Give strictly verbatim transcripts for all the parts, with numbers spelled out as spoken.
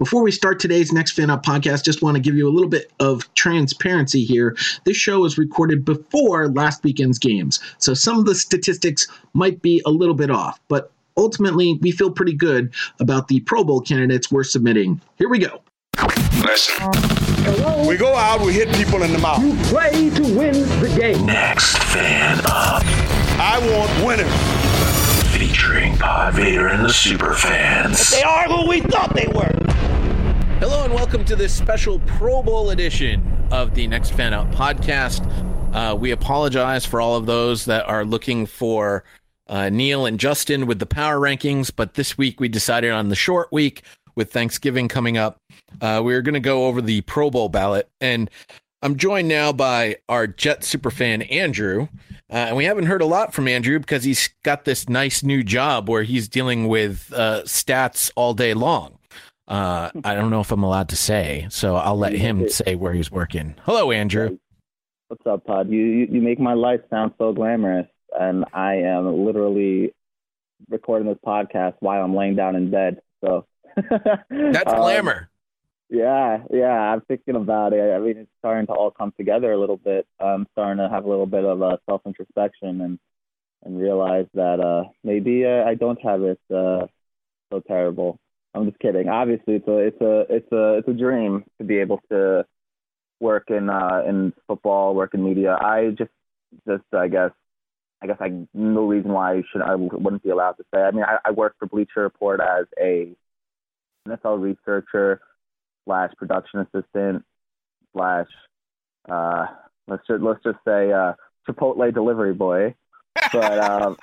Before we start today's Next Fan Up podcast, just want to give you a little bit of transparency here. This show is recorded before last weekend's games, so some of the statistics might be a little bit off, but ultimately, we feel pretty good about the Pro Bowl candidates we're submitting. Here we go. Listen. Hello? We go out, we hit people in the mouth. You play to win the game. Next Fan Up. I want winners. Featuring Pod Vader and the Super Fans. They are who we thought they were. Hello and welcome to this special Pro Bowl edition of the Next Fan Up podcast. Uh, we apologize for all of those that are looking for uh, Neil and Justin with the power rankings, but this week we decided on the short week with Thanksgiving coming up. Uh, we're going to go over the Pro Bowl ballot, and I'm joined now by our Jet superfan, Andrew. Uh, and we haven't heard a lot from Andrew because he's got this nice new job where he's dealing with uh, stats all day long. Uh, I don't know if I'm allowed to say, so I'll let him say where he's working. Hello, Andrew. What's up, Pod? You, you you make my life sound so glamorous, and I am literally recording this podcast while I'm laying down in bed. So that's glamour. Um, yeah, yeah. I'm thinking about it. I mean, it's starting to all come together a little bit. I'm starting to have a little bit of a self introspection and and realize that uh, maybe uh, I don't have it uh, so terrible. I'm just kidding. Obviously, it's a it's a it's a it's a dream to be able to work in uh, in football, work in media. I just just I guess I guess I no reason why I should I wouldn't be allowed to say. I mean, I, I work for Bleacher Report as a N F L researcher slash production assistant slash uh, let's just let's just say uh, Chipotle delivery boy, but um,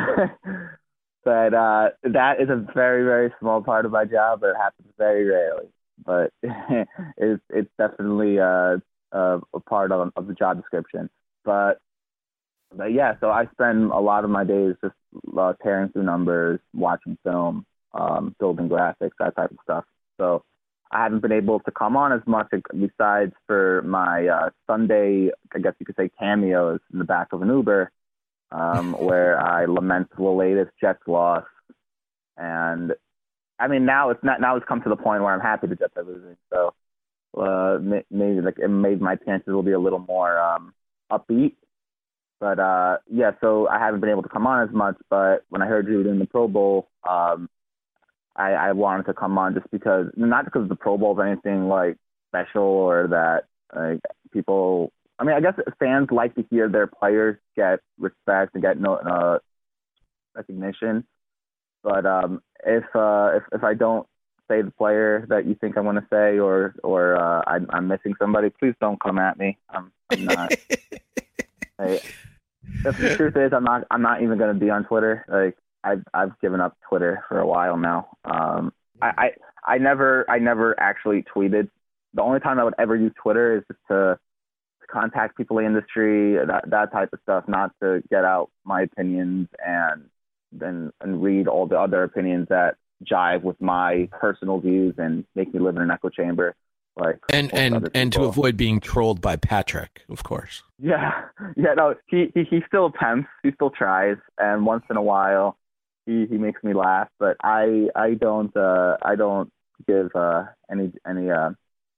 but uh, that is a very very small part of my job. But it happens very rarely, but it's it's definitely uh, a, a part of of the job description. But but yeah, so I spend a lot of my days just uh, tearing through numbers, watching film, um, building graphics, that type of stuff. So I haven't been able to come on as much besides for my uh, Sunday, I guess you could say, cameos in the back of an Uber, um, where I lament the latest Jets loss. And I mean, now it's not, now it's come to the point where I'm happy the Jets are losing. So uh, maybe like it made my chances will be a little more um, upbeat. But uh, yeah, so I haven't been able to come on as much. But when I heard you doing the Pro Bowl, um, I, I wanted to come on just because, not because of the Pro Bowl is anything like special or that like people. I mean, I guess fans like to hear their players get respect and get no uh, recognition. But um, if, uh, if if I don't say the player that you think I want to say, or or uh, I, I'm missing somebody, please don't come at me. I'm, I'm not. I, the truth is, I'm not. I'm not even going to be on Twitter. Like I've I've given up Twitter for a while now. Um, I, I I never I never actually tweeted. The only time I would ever use Twitter is just to, to contact people in the industry, that that type of stuff, not to get out my opinions and then and read all the other opinions that jive with my personal views and make me live in an echo chamber. Like and and and to avoid being trolled by Patrick, of course. Yeah, yeah. No, he he, he still attempts. He still tries, and once in a while, he, he makes me laugh. But I I don't uh, I don't give uh, any any uh,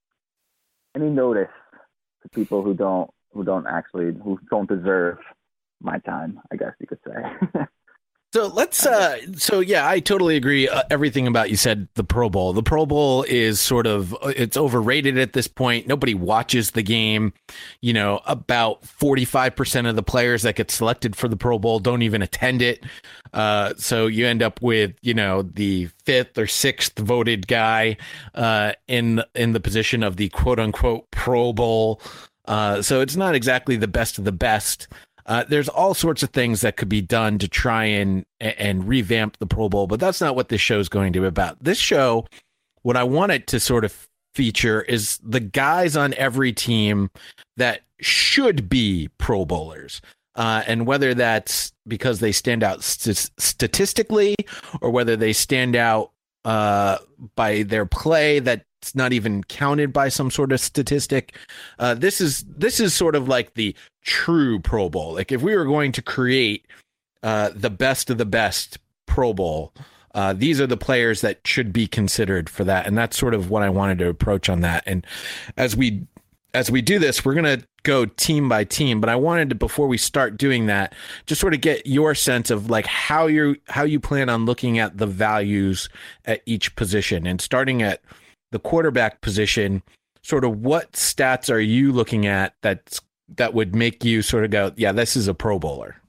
any notice to people who don't who don't actually who don't deserve my time, I guess you could say. So let's, uh, so yeah, I totally agree. Uh, everything about you said, the Pro Bowl. The Pro Bowl is sort of, it's overrated at this point. Nobody watches the game. You know, about forty-five percent of the players that get selected for the Pro Bowl don't even attend it. Uh, so you end up with, you know, the fifth or sixth voted guy uh, in, in the position of the quote unquote Pro Bowl. Uh, so it's not exactly the best of the best. Uh, there's all sorts of things that could be done to try and and revamp the Pro Bowl, but that's not what this show is going to be about. This show, what I want it to sort of feature is the guys on every team that should be Pro Bowlers. Uh, and whether that's because they stand out st- statistically or whether they stand out uh, by their play that's not even counted by some sort of statistic. Uh, this is this is sort of like the true Pro Bowl. Like if we were going to create uh, the best of the best Pro Bowl, uh, these are the players that should be considered for that. And that's sort of what I wanted to approach on that. And as we as we do this, we're going to go team by team. But I wanted to, before we start doing that, just sort of get your sense of like how you how you plan on looking at the values at each position. And starting at the quarterback position, sort of what stats are you looking at that's that would make you sort of go, yeah, this is a Pro Bowler?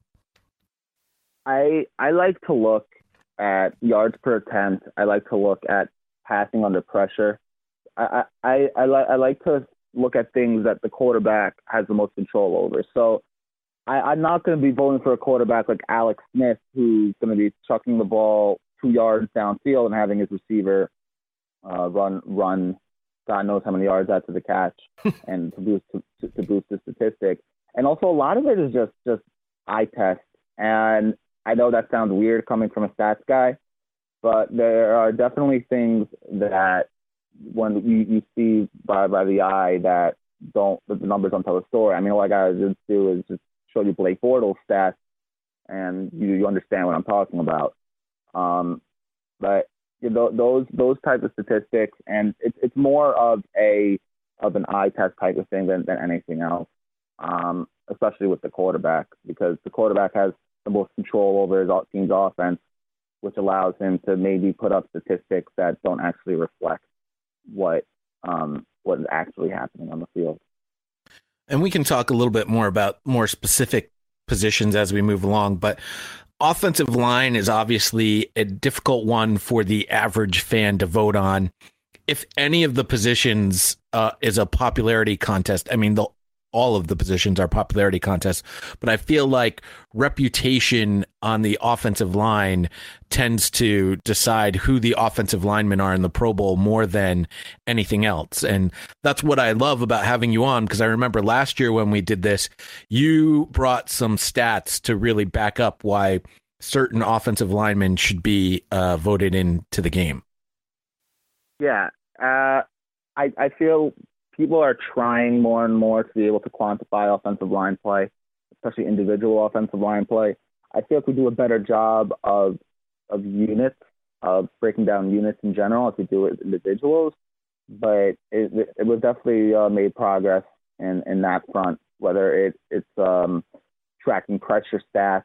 I I like to look at yards per attempt. I like to look at passing under pressure. I I I, I, li- I like to look at things that the quarterback has the most control over. So I, I'm not going to be voting for a quarterback like Alex Smith, who's going to be chucking the ball two yards downfield and having his receiver uh, run run God knows how many yards after the catch and to boost to, to boost the statistic. And also a lot of it is just just eye test. And I know that sounds weird coming from a stats guy, but there are definitely things that when you, you see by, by the eye that don't, the numbers don't tell the story. I mean, all I got to do is just show you Blake Bortles stats and you, you understand what I'm talking about. Um, but you know, those, those types of statistics, and it's, it's more of a, of an eye test type of thing than, than anything else. Um, especially with the quarterback, because the quarterback has the most control over his team's offense, which allows him to maybe put up statistics that don't actually reflect what um, what is actually happening on the field. And we can talk a little bit more about more specific positions as we move along, but offensive line is obviously a difficult one for the average fan to vote on. If any of the positions uh, is a popularity contest, I mean, the all of the positions are popularity contests, but I feel like reputation on the offensive line tends to decide who the offensive linemen are in the Pro Bowl more than anything else. And that's what I love about having you on, because I remember last year when we did this, you brought some stats to really back up why certain offensive linemen should be uh, voted into the game. Yeah, uh, I, I feel people are trying more and more to be able to quantify offensive line play, especially individual offensive line play. I feel like we do a better job of of units, of breaking down units in general if we do it with individuals. But it, it was definitely uh, made progress in, in that front, whether it, it's um, tracking pressure stats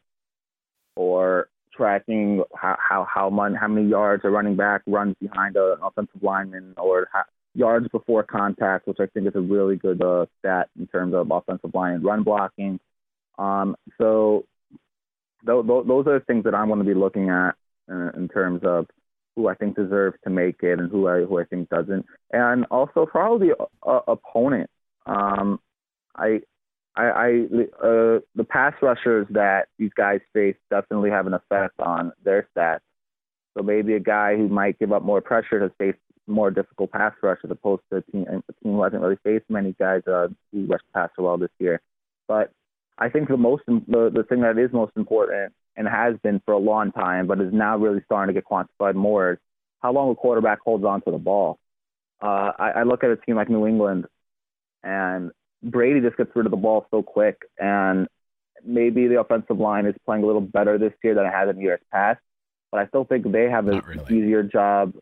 or tracking how how how, mon- how many yards a running back runs behind an offensive lineman, or how, yards before contact, which I think is a really good uh, stat in terms of offensive line and run blocking. Um, so th- th- those are the things that I'm going to be looking at uh, in terms of who I think deserves to make it and who I who I think doesn't, and also probably uh, opponent. Um, I, I, I uh, the pass rushers that these guys face definitely have an effect on their stats. So maybe a guy who might give up more pressure has faced more difficult pass rush as opposed to a team, a team who hasn't really faced many guys uh, who rush the passer well this year. But I think the most the, the thing that is most important and has been for a long time, but is now really starting to get quantified more, is how long a quarterback holds on to the ball. Uh, I, I look at a team like New England, and Brady just gets rid of the ball so quick, and maybe the offensive line is playing a little better this year than it has in years past. But I still think they have an really. easier job.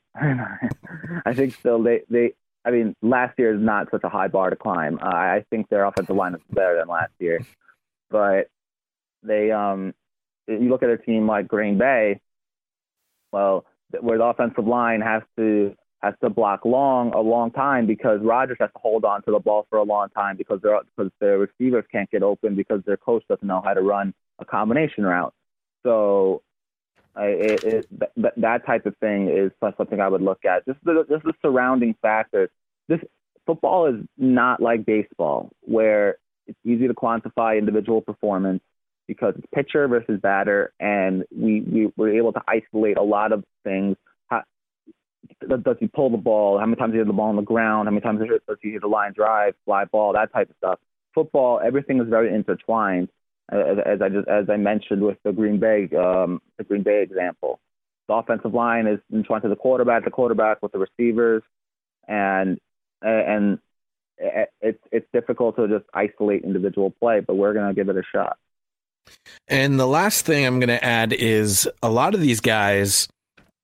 I think still they, they, I mean, last year is not such a high bar to climb. Uh, I think their offensive line is better than last year. But they, um, you look at a team like Green Bay, well, where the offensive line has to has to block long a long time because Rodgers has to hold on to the ball for a long time because their because their receivers can't get open because their coach doesn't know how to run a combination route. So. I, it, it, that, that type of thing is something I would look at. Just the, just the surrounding factors. This football is not like baseball, where it's easy to quantify individual performance because it's pitcher versus batter, and we, we were able to isolate a lot of things. How, does he pull the ball? How many times he hit the ball on the ground? How many times does he hit a line drive, fly ball, that type of stuff? Football, everything is very intertwined. As, as I just as I mentioned with the Green Bay um, the Green Bay example, the offensive line is in front of the quarterback, the quarterback with the receivers, and and it's it's difficult to just isolate individual play, but we're going to give it a shot. And the last thing I'm going to add is a lot of these guys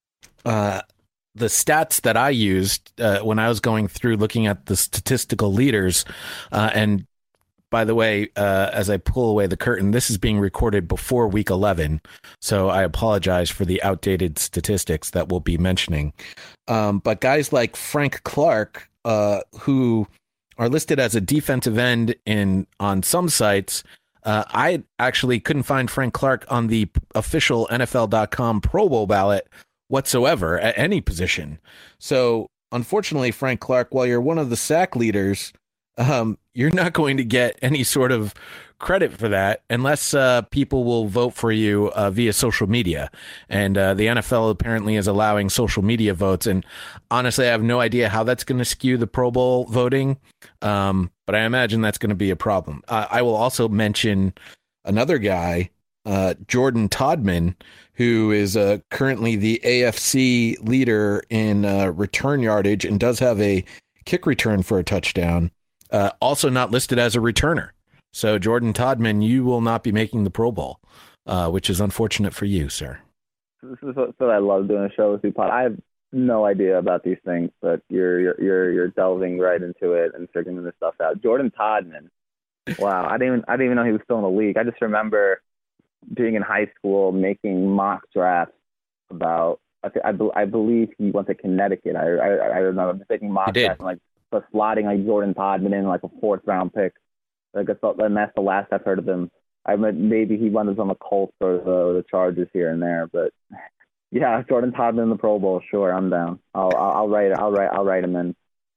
uh, the stats that I used uh, when I was going through looking at the statistical leaders, uh, and by the way, uh, as I pull away the curtain, this is being recorded before week eleven, so I apologize for the outdated statistics that we'll be mentioning. Um, but guys like Frank Clark, uh, who are listed as a defensive end in on some sites, uh, I actually couldn't find Frank Clark on the official N F L dot com Pro Bowl ballot whatsoever at any position. So unfortunately, Frank Clark, while you're one of the sack leaders, um, you're not going to get any sort of credit for that unless uh, people will vote for you uh, via social media. And uh, the N F L apparently is allowing social media votes. And honestly, I have no idea how that's going to skew the Pro Bowl voting. Um, but I imagine that's going to be a problem. Uh, I will also mention another guy, uh, Jordan Todman, who is uh, currently the A F C leader in uh, return yardage and does have a kick return for a touchdown. Uh, also not listed as a returner. So, Jordan Todman, you will not be making the Pro Bowl, uh, which is unfortunate for you, sir. This is what, what I love doing a show with you, Pod. I have no idea about these things, but you're you're you're, you're delving right into it and figuring this stuff out. Jordan Todman, wow! I didn't even I didn't even know he was still in the league. I just remember being in high school making mock drafts about. I th- I, be- I believe he went to Connecticut. I I, I remember making mock drafts and like but slotting like Jordan Todman in like a fourth round pick. Like I thought, and that's the last I've heard of him. I mean, maybe he runs on the Colts or the, the Chargers here and there, but yeah, Jordan Todman in the Pro Bowl, sure, I'm down. I'll I'll, I'll write I'll write I'll write him in.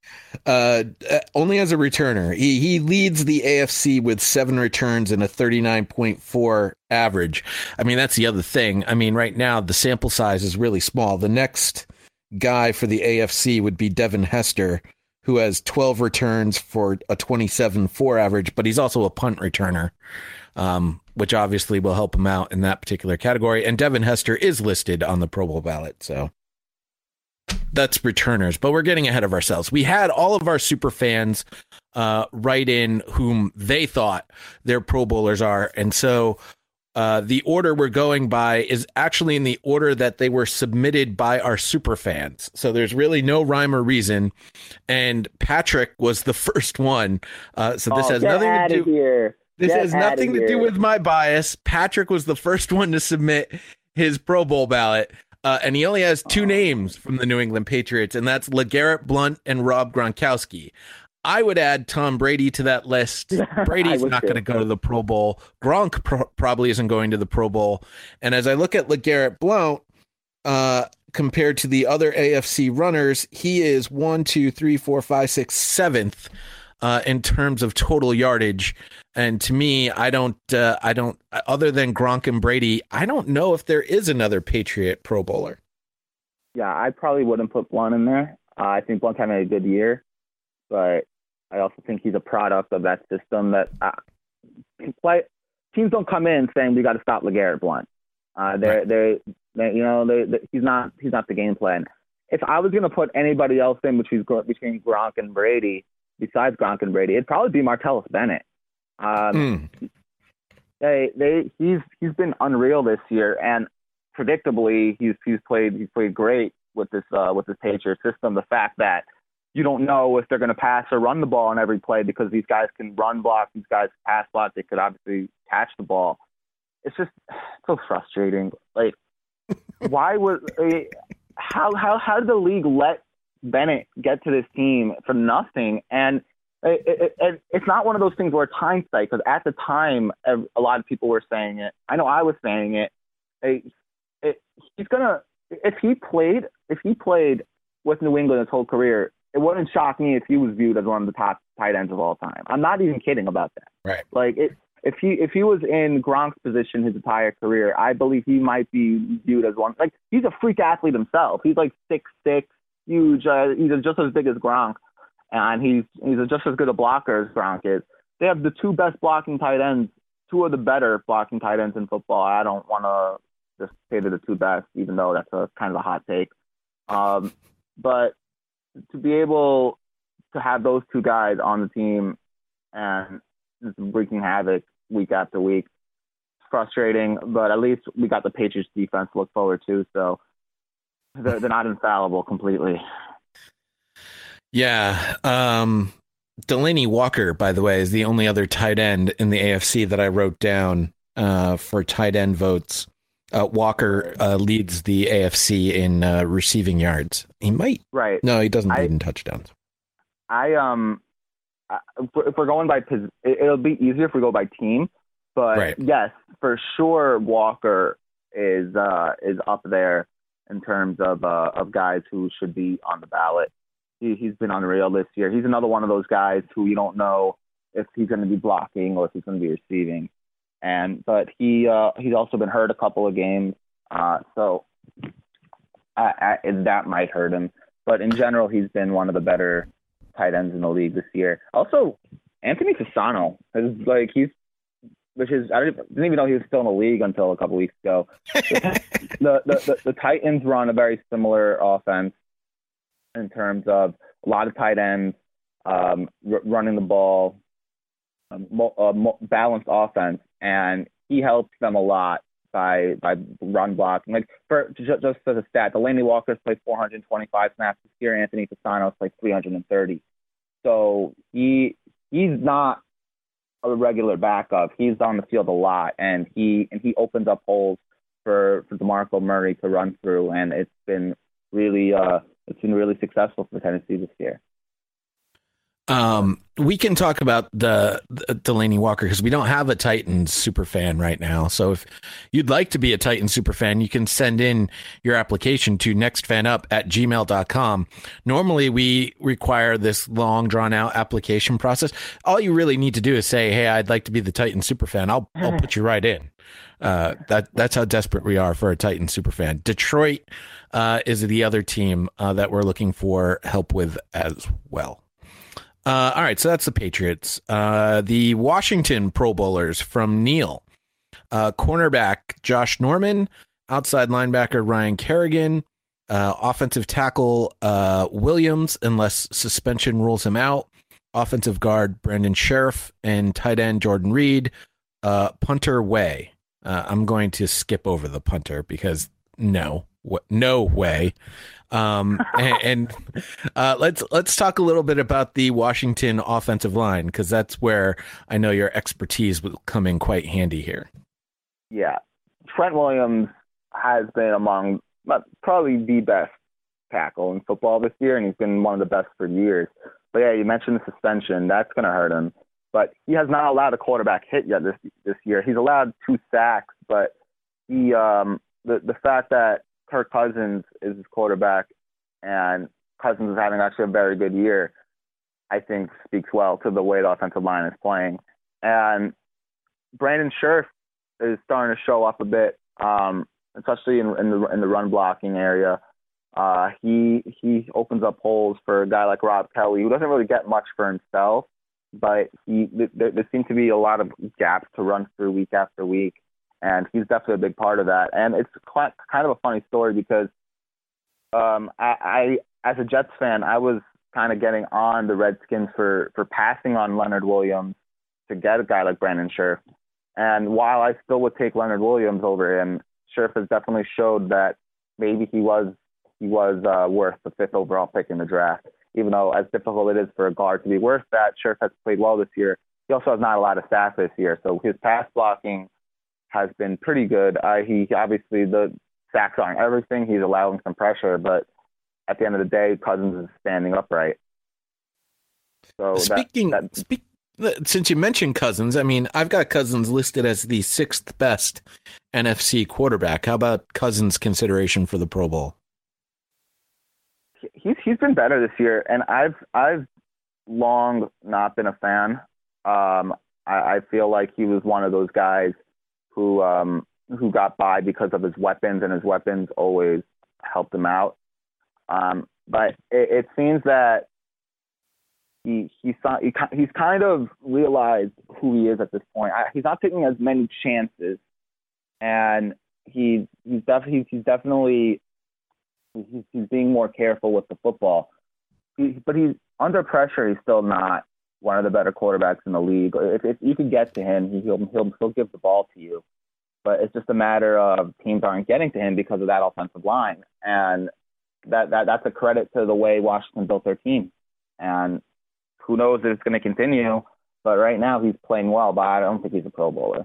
Uh, only as a returner, he he leads the A F C with seven returns and a thirty-nine point four average. I mean, that's the other thing. I mean, right now the sample size is really small. The next guy for the A F C would be Devin Hester, who has twelve returns for a twenty-seven point four average, but he's also a punt returner, um, which obviously will help him out in that particular category. And Devin Hester is listed on the Pro Bowl ballot, so that's returners. But we're getting ahead of ourselves. We had all of our super fans uh, write in whom they thought their Pro Bowlers are, and so Uh, the order we're going by is actually in the order that they were submitted by our super fans. So there's really no rhyme or reason. And Patrick was the first one. Uh, so this oh, has nothing to do. Here. This get has nothing to here. do with my bias. Patrick was the first one to submit his Pro Bowl ballot. Uh, and he only has two oh. names from the New England Patriots, and that's LeGarrette Blount and Rob Gronkowski. I would add Tom Brady to that list. Brady's not going to go to the Pro Bowl. Gronk pro- probably isn't going to the Pro Bowl. And as I look at LeGarrette Blount, uh, compared to the other A F C runners, he is one, two, three, four, five, six, seventh uh, in terms of total yardage. And to me, I don't, uh, I don't, other than Gronk and Brady, I don't know if there is another Patriot Pro Bowler. Yeah, I probably wouldn't put Blount in there. Uh, I think Blount's having a good year, but I also think he's a product of that system that uh, play, teams don't come in saying we got to stop LeGarrette Blount. Uh, they're, they're, they, you know, they, they, he's not he's not the game plan. If I was going to put anybody else in between between Gronk and Brady, besides Gronk and Brady, it'd probably be Martellus Bennett. Um, mm. They they he's he's been unreal this year, and predictably he's he's played he's played great with this uh, with this Patriot system. The fact that you don't know if they're going to pass or run the ball on every play because these guys can run block, these guys pass block, they could obviously catch the ball. It's just so frustrating. Like, why would how how how did the league let Bennett get to this team for nothing? And it, it, it, it's not one of those things where it's hindsight, because at the time a lot of people were saying it. I know I was saying it. it, it he's gonna if he played if he played with New England his whole career, it wouldn't shock me if he was viewed as one of the top tight ends of all time. I'm not even kidding about that. Right. Like, it, if he if he was in Gronk's position his entire career, I believe he might be viewed as one. Like, he's a freak athlete himself. He's like six six, huge. Uh, he's just as big as Gronk, and he's he's just as good a blocker as Gronk is. They have the two best blocking tight ends, two of the better blocking tight ends in football. I don't want to just say they're the two best, even though that's a kind of a hot take. Um, but to be able to have those two guys on the team and just wreaking havoc week after week, it's frustrating, but at least we got the Patriots defense to look forward to. So they're, they're not infallible completely. Yeah. Um, Delaney Walker, by the way, is the only other tight end in the A F C that I wrote down uh, for tight end votes. Uh, Walker uh, leads the A F C in uh, receiving yards. He might. Right. No, he doesn't I, lead in touchdowns. I um, I, if we're going by, it'll be easier if we go by team. But right. yes, for sure, Walker is uh, is up there in terms of uh, of guys who should be on the ballot. He, he's been unreal this year. He's another one of those guys who you don't know if he's going to be blocking or if he's going to be receiving. And but he uh, he's also been hurt a couple of games, uh, so I, I, that might hurt him. But in general, he's been one of the better tight ends in the league this year. Also, Anthony Fasano is like he's. Which is, I didn't even know he was still in the league until a couple weeks ago. the, the, the the Titans run a very similar offense in terms of a lot of tight ends, um, r- running the ball, um, mo- uh, mo- balanced offense, and he helps them a lot by by run blocking. Like for just, just as a stat, Delaney Walker's played four hundred twenty-five snaps this year. Anthony Fasano's played three hundred thirty. So he he's not a regular backup. He's on the field a lot, and he and he opens up holes for for DeMarco Murray to run through, and it's been really uh it's been really successful for Tennessee this year. Um, we can talk about the, the Delaney Walker because we don't have a Titans super fan right now. So if you'd like to be a Titans super fan, you can send in your application to nextfanup at gmail dot com. Normally we require this long drawn out application process. All you really need to do is say, hey, I'd like to be the Titans super fan. I'll, I'll put you right in. Uh, that that's how desperate we are for a Titans super fan. Detroit, uh, is the other team, uh, that we're looking for help with as well. Uh, all right, so that's the Patriots. Uh, the Washington Pro Bowlers from Neil. Uh, cornerback Josh Norman, outside linebacker Ryan Kerrigan, uh, offensive tackle uh, Williams, unless suspension rules him out, offensive guard Brandon Sheriff, and tight end Jordan Reed, uh, punter Way. Uh, I'm going to skip over the punter because no, w- no way. Um, and, and uh, let's let's talk a little bit about the Washington offensive line because that's where I know your expertise will come in quite handy here. Yeah, Trent Williams has been among probably the best tackle in football this year, and he's been one of the best for years. But yeah, you mentioned the suspension; that's going to hurt him. But he has not allowed a quarterback hit yet this this year. He's allowed two sacks, but he um, the the fact that Kirk Cousins is his quarterback, and Cousins is having actually a very good year, I think speaks well to the way the offensive line is playing. And Brandon Scherf is starting to show up a bit, um, especially in, in the in the run blocking area. Uh, he he opens up holes for a guy like Rob Kelly, who doesn't really get much for himself, but he there, there seem to be a lot of gaps to run through week after week. And he's definitely a big part of that. And it's quite, kind of a funny story because um, I, I, as a Jets fan, I was kind of getting on the Redskins for, for passing on Leonard Williams to get a guy like Brandon Scherf. And while I still would take Leonard Williams over him, Scherf has definitely showed that maybe he was he was uh, worth the fifth overall pick in the draft. Even though as difficult it is for a guard to be worth that, Scherf has played well this year. He also has not a lot of sacks this year, so his pass blocking has been pretty good. Uh, he obviously the sacks aren't everything. He's allowing some pressure, but at the end of the day, Cousins is standing upright. So speaking, that, that, speak, since you mentioned Cousins, I mean, I've got Cousins listed as the sixth best N F C quarterback. How about Cousins' consideration for the Pro Bowl? He's he's been better this year, and I've I've long not been a fan. Um, I, I feel like he was one of those guys who um, who got by because of his weapons, and his weapons always helped him out. Um, but it, it seems that he he he he's kind of realized who he is at this point. I, he's not taking as many chances, and he's he's definitely he's definitely he's, he's being more careful with the football. He, but he's under pressure. He's still not one of the better quarterbacks in the league. If, if you can get to him, he'll, he'll he'll give the ball to you. But it's just a matter of teams aren't getting to him because of that offensive line. And that, that that's a credit to the way Washington built their team. And who knows if it's going to continue. But right now he's playing well, but I don't think he's a Pro Bowler.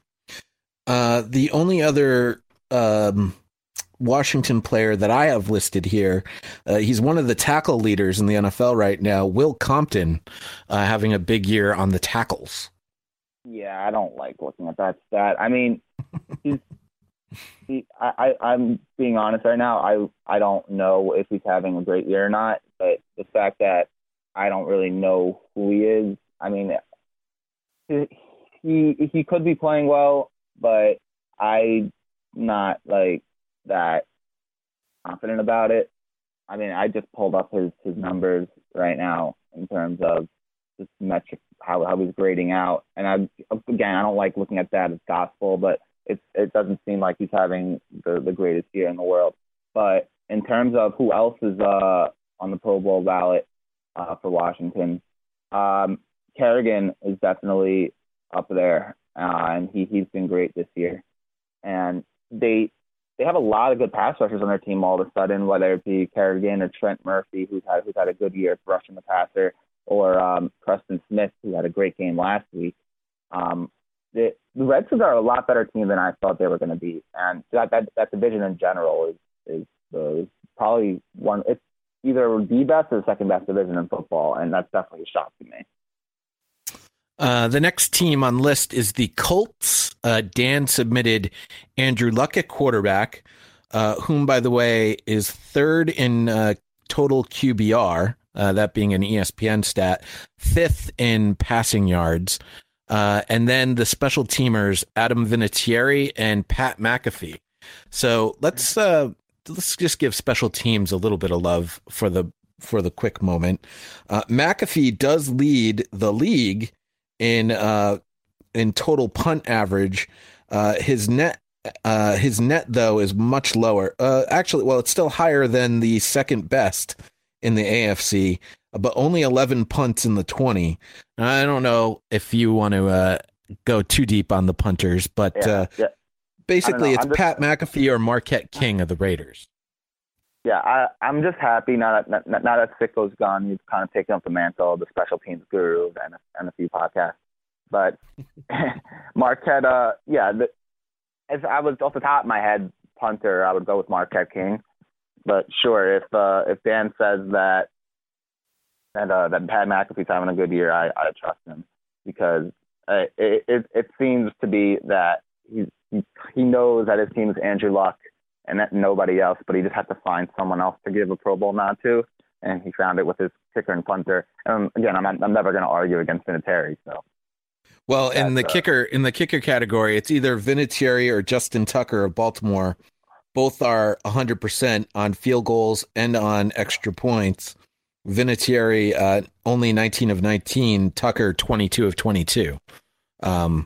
Uh, the only other um, Washington player that I have listed here, uh, he's one of the tackle leaders in the N F L right now, Will Compton, uh, having a big year on the tackles. Yeah, I don't like looking at that stat. I mean, he's, he, I, I, I'm being honest right now. I, I don't know if he's having a great year or not, but the fact that I don't really know who he is, I mean, he he, he could be playing well, but I'm not like that confident about it. I mean, I just pulled up his, his numbers right now in terms of just metrics, how how he's grading out. And I again, I don't like looking at that as gospel, but it's it doesn't seem like he's having the, the greatest year in the world. But in terms of who else is uh, on the Pro Bowl ballot uh, for Washington, um, Kerrigan is definitely up there, uh, and he he's been great this year. And they they have a lot of good pass rushers on their team all of a sudden, whether it be Kerrigan or Trent Murphy, who's had who's had a good year rushing the passer, or um, Preston Smith, who had a great game last week. Um, the, the Redskins are a lot better team than I thought they were going to be, and that, that that division in general is is, the, is probably one. It's either the best or the second best division in football, and that's definitely a shock to me. Uh, the next team on list is the Colts. Uh, Dan submitted Andrew Luck at quarterback, uh, whom, by the way, is third in uh, total Q B R, uh, that being an E S P N stat, fifth in passing yards. Uh, and then the special teamers, Adam Vinatieri and Pat McAfee. So let's uh, let's just give special teams a little bit of love for the for the quick moment. Uh, McAfee does lead the league in uh, in total punt average. Uh, his net uh, his net though is much lower. Uh, actually, well, it's still higher than the second best in the A F C, but only eleven punts in the twenty. I don't know if you want to uh, go too deep on the punters, but yeah, uh, yeah. basically it's just, Pat McAfee or Marquette King of the Raiders. Yeah, I, I'm just happy now that now that Sicko's gone. He's kind of taken up the mantle of the special teams guru of N F L podcast. But Marquette, uh, yeah, the, if I was off the top of my head punter, I would go with Marquette King. But sure, if uh, if Dan says that that uh, that Pat McAfee's having a good year, I, I trust him, because uh, it, it it seems to be that he's, he he knows that his team is Andrew Luck and that nobody else, but he just had to find someone else to give a Pro Bowl nod to, and he found it with his kicker and punter. And again, I'm I'm never going to argue against Vinatieri. So, well, in the uh, kicker in the kicker category, it's either Vinatieri or Justin Tucker of Baltimore. Both are one hundred percent on field goals and on extra points. Vinatieri uh, only nineteen of nineteen. Tucker twenty-two of twenty-two. Um,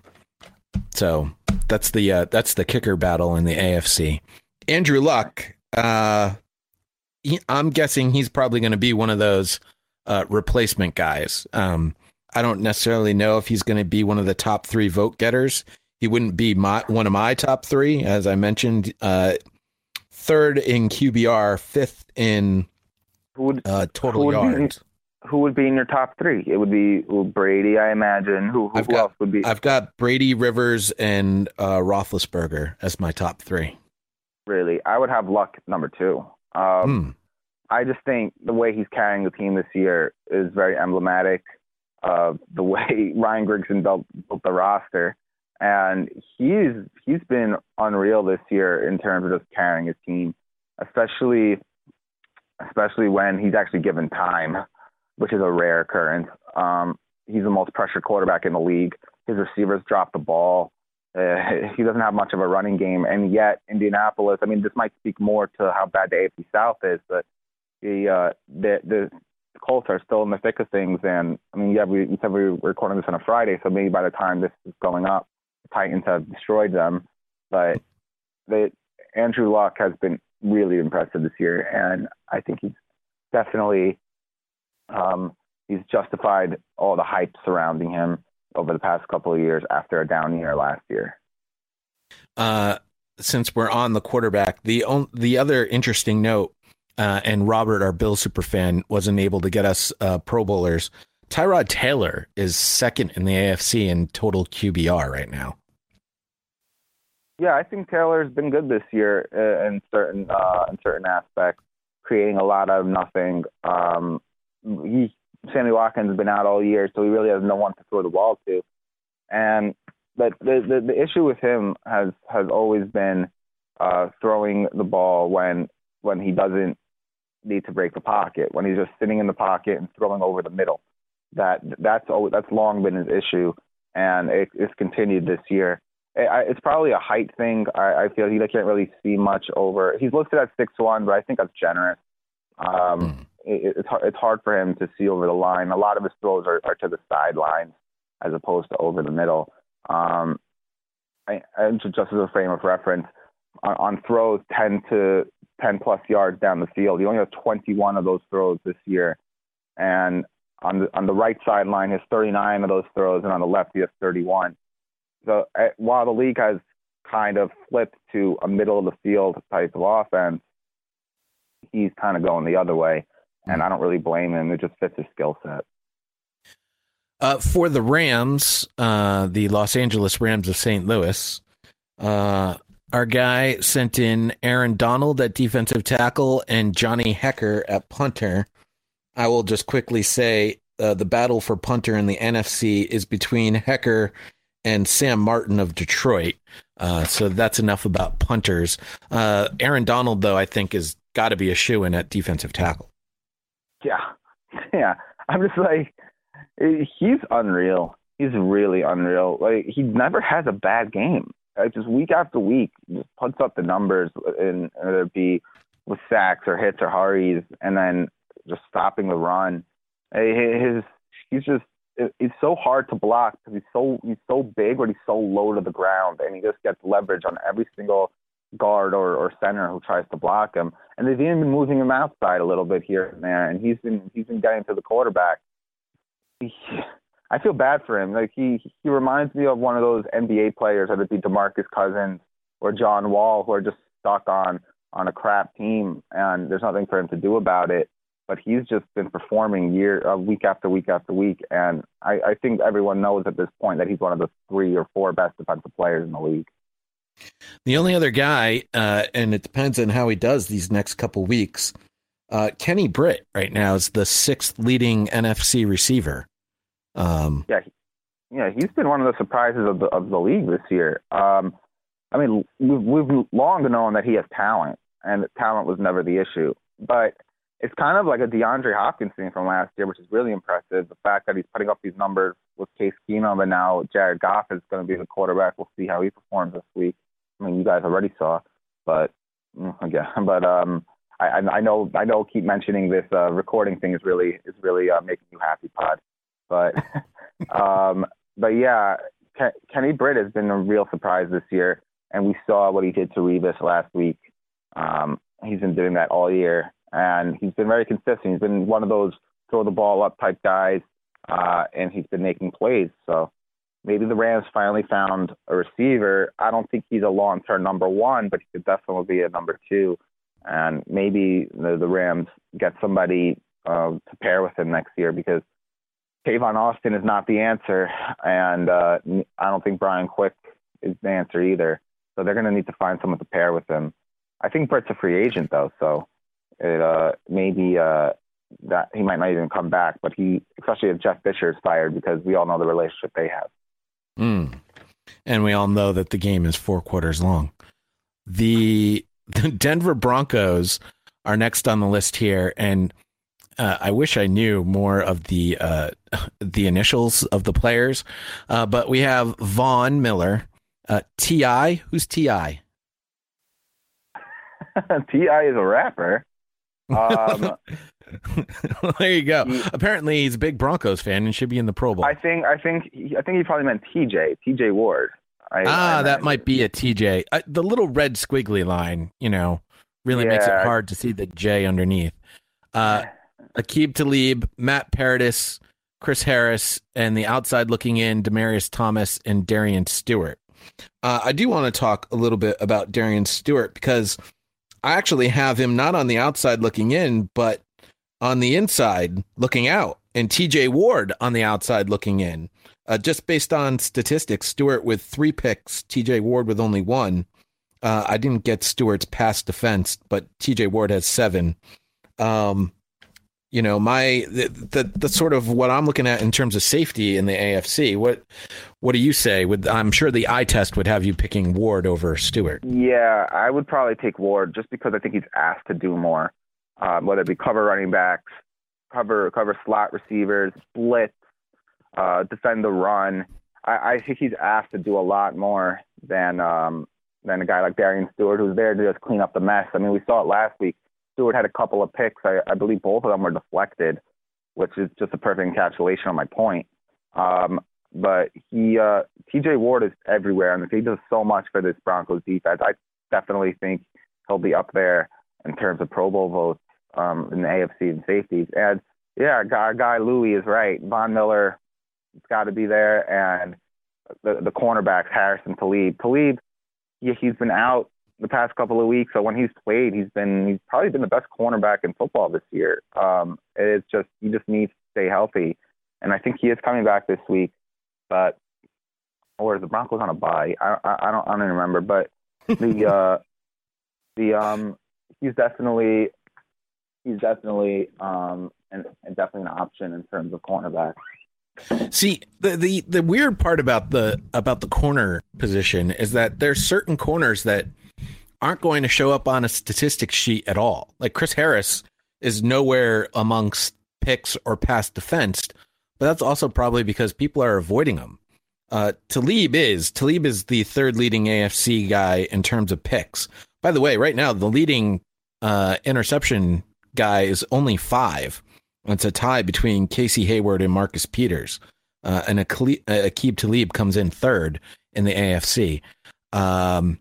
so that's the uh, that's the kicker battle in the A F C. Andrew Luck, uh, he, I'm guessing he's probably going to be one of those uh, replacement guys. Um, I don't necessarily know if he's going to be one of the top three vote getters. He wouldn't be my one of my top three, as I mentioned. Uh, third in Q B R, fifth in who would, uh, total who would yards. Be, who would be in your top three? It would be Brady, I imagine. Who, who, I've who got, else would be? I've got Brady, Rivers, and uh, Roethlisberger as my top three. Really, I would have Luck number two. Um, mm. I just think the way he's carrying the team this year is very emblematic of the way Ryan Grigson built, built the roster, and he's he's been unreal this year in terms of just carrying his team, especially especially when he's actually given time, which is a rare occurrence. Um, he's the most pressured quarterback in the league. His receivers drop the ball. Uh, he doesn't have much of a running game, and yet Indianapolis, I mean, this might speak more to how bad the A F C South is, but the uh, the, the Colts are still in the thick of things. And, I mean, yeah, we, we said we were recording this on a Friday, so maybe by the time this is going up, the Titans have destroyed them. But they, Andrew Luck has been really impressive this year, and I think he's definitely um, he's justified all the hype surrounding him over the past couple of years after a down year last year. Uh, since we're on the quarterback, the on, the other interesting note uh, and Robert, our Bill superfan, wasn't able to get us uh, Pro Bowlers. Tyrod Taylor is second in the A F C in total Q B R right now. Yeah, I think Taylor's been good this year uh, in certain uh, in certain aspects, creating a lot out of nothing. Um, he, Sammy Watkins has been out all year, so he really has no one to throw the ball to. And but the the, the issue with him has has always been uh, throwing the ball when when he doesn't need to break the pocket, when he's just sitting in the pocket and throwing over the middle. That that's always, that's long been his issue, and it, it's continued this year. It, it's probably a height thing. I, I feel he can't really see much over. He's listed at six one, but I think that's generous. Um, it, it's it's hard for him to see over the line. A lot of his throws are, are to the sidelines as opposed to over the middle. Um, I, and just as a frame of reference, on, on throws ten to ten plus yards down the field, he only has twenty-one of those throws this year, and on the on the right sideline, he has thirty-nine of those throws, and on the left, he has thirty-one. So uh, while the league has kind of flipped to a middle of the field type of offense, he's kind of going the other way, and I don't really blame him. It just fits his skill set. Uh, for the Rams, uh, the Los Angeles Rams of Saint Louis, uh, our guy sent in Aaron Donald at defensive tackle and Johnny Hecker at punter. I will just quickly say uh, the battle for punter in the N F C is between Hecker and Sam Martin of Detroit. Uh, so that's enough about punters. Uh, Aaron Donald, though, I think has got to be a shoo-in at defensive tackle. Yeah. Yeah. I'm just like, he's unreal. He's really unreal. Like, he never has a bad game. Like, just week after week, he just puts up the numbers, in, whether it be with sacks or hits or hurries, and then just stopping the run. His, he's just, it's so hard to block because he's so he's so big, but he's so low to the ground, and he just gets leverage on every single guard or, or center who tries to block him. And they've even been moving him outside a little bit here and there, and he's been he's been getting to the quarterback. He, I feel bad for him. Like he he reminds me of one of those N B A players, whether it be DeMarcus Cousins or John Wall, who are just stuck on on a crap team, and there's nothing for him to do about it. But he's just been performing year, uh, week after week after week, and I, I think everyone knows at this point that he's one of the three or four best defensive players in the league. The only other guy, uh, and it depends on how he does these next couple weeks, uh, Kenny Britt right now is the sixth leading N F C receiver. Um, yeah, yeah, he's been one of the surprises of the of the league this year. Um, I mean, we've, we've long known that he has talent, and talent was never the issue, but it's kind of like a DeAndre Hopkins thing from last year, which is really impressive. The fact that he's putting up these numbers with Case Keenum, and now Jared Goff is going to be the quarterback. We'll see how he performs this week. I mean, you guys already saw, but again, but um, I, I know, I know, keep mentioning this uh, recording thing is really is really uh, making you happy, Pod. But um, but yeah, Ken, Kenny Britt has been a real surprise this year, and we saw what he did to Revis last week. Um, he's been doing that all year. And he's been very consistent. He's been one of those throw the ball up type guys, uh, and he's been making plays. So maybe the Rams finally found a receiver. I don't think he's a long-term number one, but he could definitely be a number two. And maybe the, the Rams get somebody uh, to pair with him next year, because Tavon Austin is not the answer, and uh, I don't think Brian Quick is the answer either. So they're going to need to find someone to pair with him. I think Brett's a free agent, though, so it uh, maybe uh, that he might not even come back. But he, especially if Jeff Fisher is fired, because we all know the relationship they have. Mm. And we all know that the game is four quarters long. The, the Denver Broncos are next on the list here, and uh, I wish I knew more of the uh, the initials of the players, uh, but we have Von Miller, uh, T I. Who's T I? T I is a rapper. Um, there you go. He, Apparently, he's a big Broncos fan and should be in the Pro Bowl. I think. I think. He, I think he probably meant T J. T J Ward. I, ah, I that might be a T J. Uh, the little red squiggly line, you know, really yeah. makes it hard to see the J underneath. Uh, Aqib Talib, Matt Paradis, Chris Harris, and the outside looking in, Demaryius Thomas and Darian Stewart. Uh, I do want to talk a little bit about Darian Stewart, because I actually have him not on the outside looking in, but on the inside looking out, and T J Ward on the outside looking in. Uh, just based on statistics, Stewart with three picks, T J Ward with only one. Uh, I didn't get Stewart's pass defense, but T J Ward has seven. Um, you know, my the, the the sort of what I'm looking at in terms of safety in the A F C. What what do you say? Would I'm sure the eye test would have you picking Ward over Stewart. Yeah, I would probably take Ward just because I think he's asked to do more, um, whether it be cover running backs, cover cover slot receivers, blitz, uh, defend the run. I, I think he's asked to do a lot more than um, than a guy like Darian Stewart, who's there to just clean up the mess. I mean, we saw it last week. Stewart had a couple of picks. I, I believe both of them were deflected, which is just a perfect encapsulation of my point. Um, but he, uh, T J Ward is everywhere. I mean, he does so much for this Broncos defense. I definitely think he'll be up there in terms of Pro Bowl votes um, in the A F C and safeties. And yeah, our guy, our guy Louis is right. Von Miller has got to be there, and the the cornerbacks Harrison Talib. Talib, yeah, he's been out the past couple of weeks, so when he's played, he's been he's probably been the best cornerback in football this year. Um, it's just he just needs to stay healthy, and I think he is coming back this week. But or is the Broncos on a bye? I I, I don't I don't remember, but the uh, the um he's definitely he's definitely um and, and definitely an option in terms of cornerback. See, the, the the weird part about the about the corner position is that there's certain corners that aren't going to show up on a statistics sheet at all. Like Chris Harris is nowhere amongst picks or pass defense, but that's also probably because people are avoiding him. Uh, Talib is Talib is the third leading A F C guy in terms of picks. By the way, right now the leading uh, interception guy is only five. It's a tie between Casey Hayward and Marcus Peters, uh, and Aqib Talib comes in third in the A F C. Um,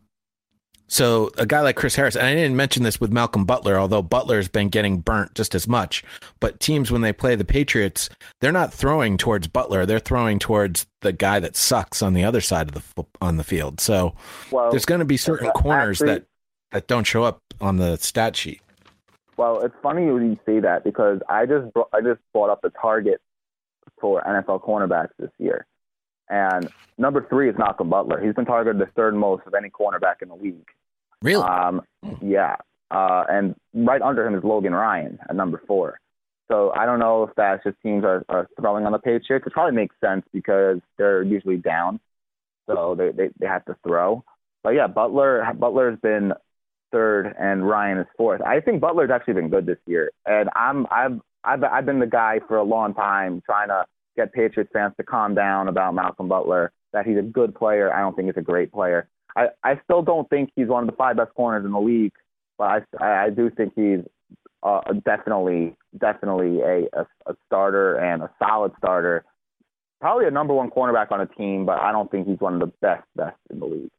so a guy like Chris Harris, and I didn't mention this with Malcolm Butler, although Butler's been getting burnt just as much. But teams, when they play the Patriots, they're not throwing towards Butler; they're throwing towards the guy that sucks on the other side of the on the field. So well, there's going to be certain corners actually, that that don't show up on the stat sheet. Well, it's funny when you say that because I just brought, I just brought up the target for N F L cornerbacks this year, and number three is Malcolm Butler. He's been targeted the third most of any cornerback in the league. Really? Um, yeah, uh, and right under him is Logan Ryan at number four. So I don't know if that's just teams are, are throwing on the Patriots. It probably makes sense because they're usually down, so they, they, they have to throw. But yeah, Butler Butler's been third and Ryan is fourth. I think Butler's actually been good this year, and I'm I've I've I've been the guy for a long time trying to get Patriots fans to calm down about Malcolm Butler. That he's a good player. I don't think he's a great player. I, I still don't think he's one of the five best corners in the league, but I I do think he's uh, definitely definitely a, a a starter and a solid starter. Probably a number one cornerback on a team, but I don't think he's one of the best best in the league.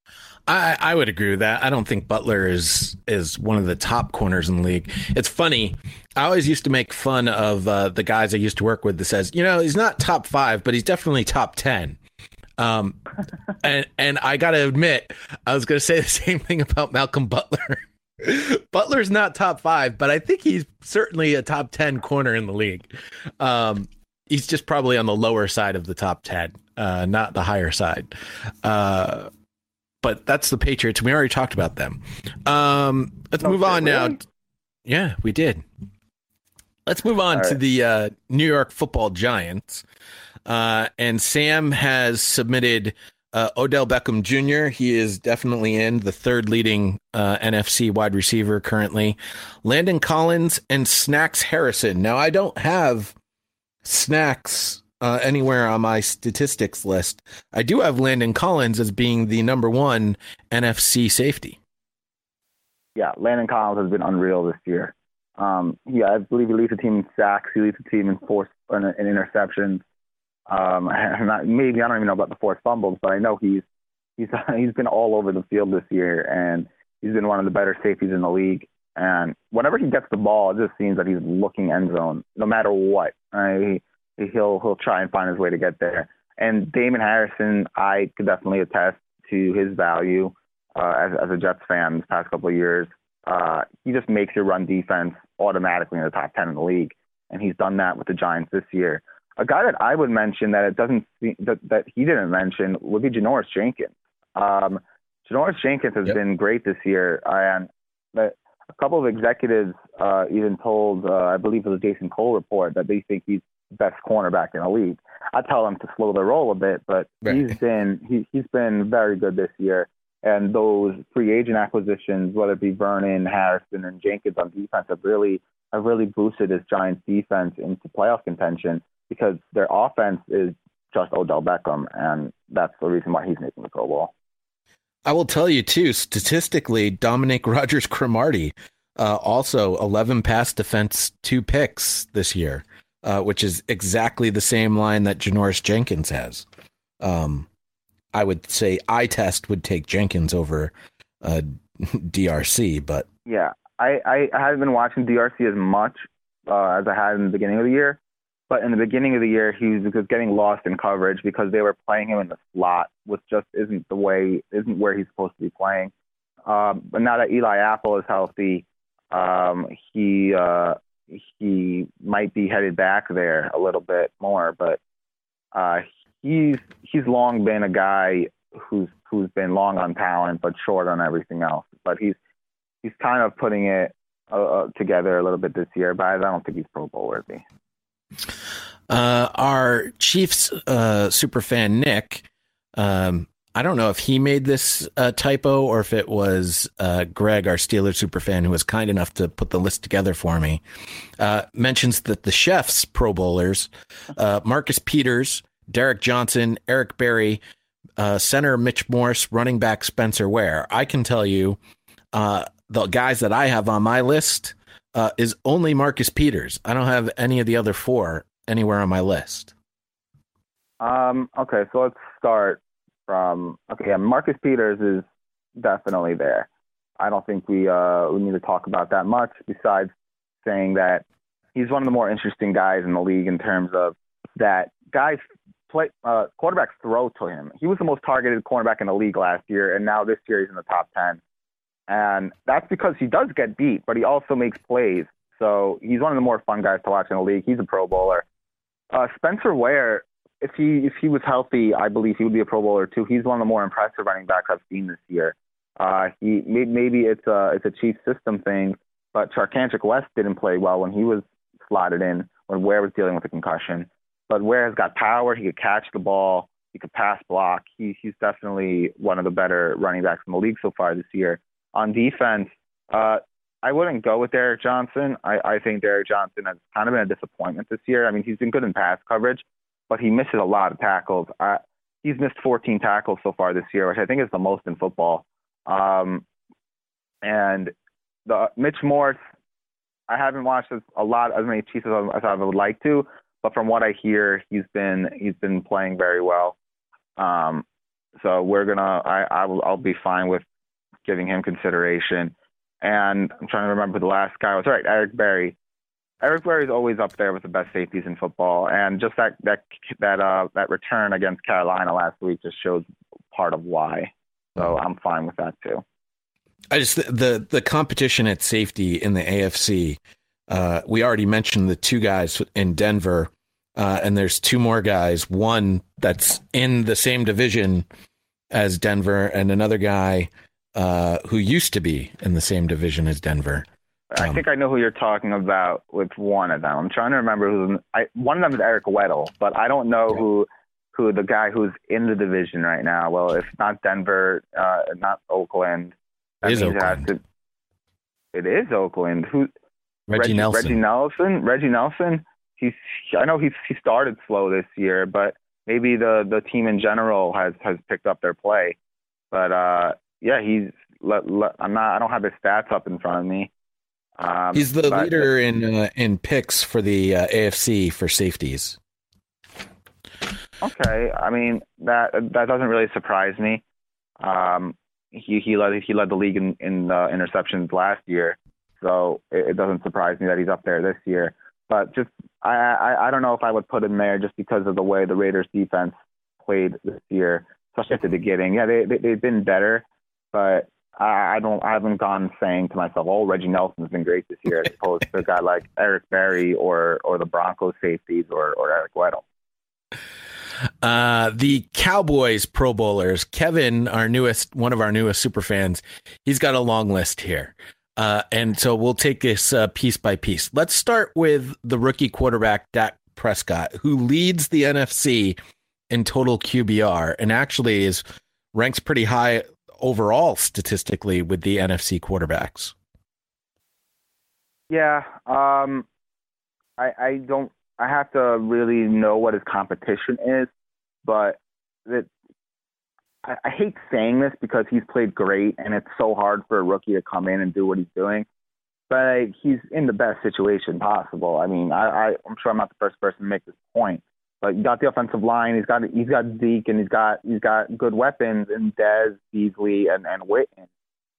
I, I would agree with that. I don't think Butler is is one of the top corners in the league. It's funny. I always used to make fun of uh, the guys I used to work with that says, you know, he's not top five, but he's definitely top ten. Um, and and I got to admit, I was going to say the same thing about Malcolm Butler. Butler's not top five, but I think he's certainly a top ten corner in the league. Um, he's just probably on the lower side of the top ten, uh, not the higher side. Uh But that's the Patriots. We already talked about them. Um, let's okay, move on really? now. Yeah, we did. Let's move on All to right. the uh, New York Football Giants. Uh, and Sam has submitted uh, Odell Beckham Junior He is definitely in, the third leading uh, N F C wide receiver currently. Landon Collins and Snacks Harrison. Now, I don't have Snacks Uh, anywhere on my statistics list. I do have Landon Collins as being the number one N F C safety. Yeah, Landon Collins has been unreal this year. Um, yeah, I believe he leads the team in sacks. He leads the team in forced in, in interceptions. Um, not, maybe I don't even know about the forced fumbles, but I know he's he's he's been all over the field this year, and he's been one of the better safeties in the league. And whenever he gets the ball, it just seems that he's looking end zone, no matter what. Uh, he, He'll he'll try and find his way to get there. And Damon Harrison, I could definitely attest to his value uh, as, as a Jets fan this past couple of years. uh, he just makes your run defense automatically in the top ten in the league, and he's done that with the Giants this year. A guy that I would mention that it doesn't that, that he didn't mention would be Janoris Jenkins. Um, Janoris Jenkins has yep. been great this year, and a couple of executives uh, even told, uh, I believe it was Jason Cole report, that they think he's the best cornerback in the league. I tell them to slow their roll a bit, but right. he's been he, he's been very good this year. And those free agent acquisitions, whether it be Vernon, Harrison, and Jenkins on defense, have really have really boosted this Giants defense into playoff contention because their offense is just Odell Beckham, and that's the reason why he's making the Pro Bowl. I will tell you, too, statistically, Dominic Rodgers-Cromartie, uh, also eleven pass defense, two picks this year, uh, which is exactly the same line that Janoris Jenkins has. Um, I would say eye test would take Jenkins over uh, D R C, but yeah, I, I, I haven't been watching D R C as much uh, as I had in the beginning of the year. But in the beginning of the year, he was just getting lost in coverage because they were playing him in the slot, which just isn't the way, isn't where he's supposed to be playing. Um, but now that Eli Apple is healthy, um, he uh, he might be headed back there a little bit more. But uh, he's he's long been a guy who's who's been long on talent but short on everything else. But he's he's kind of putting it uh, together a little bit this year. But I don't think he's Pro Bowl worthy. Uh, our Chiefs uh, superfan Nick, um, I don't know if he made this uh, typo or if it was uh, Greg, our Steelers superfan, who was kind enough to put the list together for me, uh, mentions that the Chefs Pro Bowlers, uh, Marcus Peters, Derek Johnson, Eric Berry, uh, center Mitch Morse, running back Spencer Ware. I can tell you uh, the guys that I have on my list Uh, is only Marcus Peters. I don't have any of the other four anywhere on my list. Um, okay, so let's start from, okay, yeah, Marcus Peters is definitely there. I don't think we uh, we need to talk about that much besides saying that he's one of the more interesting guys in the league in terms of that guys play, uh, quarterbacks throw to him. He was the most targeted cornerback in the league last year, and now this year he's in the top ten. And that's because he does get beat, but he also makes plays. So he's one of the more fun guys to watch in the league. He's a Pro Bowler. Uh, Spencer Ware, if he if he was healthy, I believe he would be a Pro Bowler too. He's one of the more impressive running backs I've seen this year. Uh, he maybe it's a it's a Chiefs system thing, but Charcandrick West didn't play well when he was slotted in when Ware was dealing with a concussion. But Ware has got power. He could catch the ball. He could pass block. He he's definitely one of the better running backs in the league so far this year. On defense, uh, I wouldn't go with Derek Johnson. I, I think Derek Johnson has kind of been a disappointment this year. I mean, he's been good in pass coverage, but he misses a lot of tackles. Uh, he's missed fourteen tackles so far this year, which I think is the most in football. Um, and the Mitch Morse, I haven't watched as, a lot as many Chiefs as, as I would like to, but from what I hear, he's been he's been playing very well. Um, so we're gonna, I, I will, I'll be fine with giving him consideration. And I'm trying to remember the last guy was. All right, Eric Berry. Eric Berry is always up there with the best safeties in football, and just that that that uh that return against Carolina last week just shows part of why. So I'm fine with that too. I just the the competition at safety in the A F C. Uh, we already mentioned the two guys in Denver, uh, and there's two more guys. One that's in the same division as Denver, and another guy Uh, who used to be in the same division as Denver. Um, I think I know who you're talking about with one of them. I'm trying to remember who. I, one of them is Eric Weddle, but I don't know yeah. who who the guy who's in the division right now. Well, if not Denver, uh, not Oakland. It is Oakland. To, it is Oakland. Who? Reggie, Reggie Nelson. Reggie Nelson. Reggie Nelson. He's. I know he's he started slow this year, but maybe the the team in general has has picked up their play. But uh, yeah, he's. Let, let, I'm not. I don't have his stats up in front of me. Um, he's the but, leader in uh, in picks for the uh, A F C for safeties. Okay, I mean that that doesn't really surprise me. Um, he he led he led the league in in uh, interceptions last year, so it, it doesn't surprise me that he's up there this year. But just I, I I don't know if I would put him there just because of the way the Raiders defense played this year, especially at the beginning. Yeah, they, they they've been better, but I, I don't. I haven't gone saying to myself, "Oh, Reggie Nelson's been great this year," as opposed to a guy like Eric Berry or or the Broncos safeties or or Eric Weddle. Uh, the Cowboys Pro Bowlers, Kevin, our newest, one of our newest super fans, he's got a long list here. Uh, and so we'll take this uh, piece by piece. Let's start with the rookie quarterback, Dak Prescott, who leads the N F C in total Q B R and actually is ranks pretty high overall statistically with the N F C quarterbacks. Yeah. Um, I, I don't, I have to really know what his competition is, but that I, I hate saying this because he's played great and it's so hard for a rookie to come in and do what he's doing, but he's in the best situation possible. I mean, I, I, I'm sure I'm not the first person to make this point, but you got the offensive line. He's got, he's got Zeke and he's got, he's got good weapons in Dez, Beasley, and, and Witten.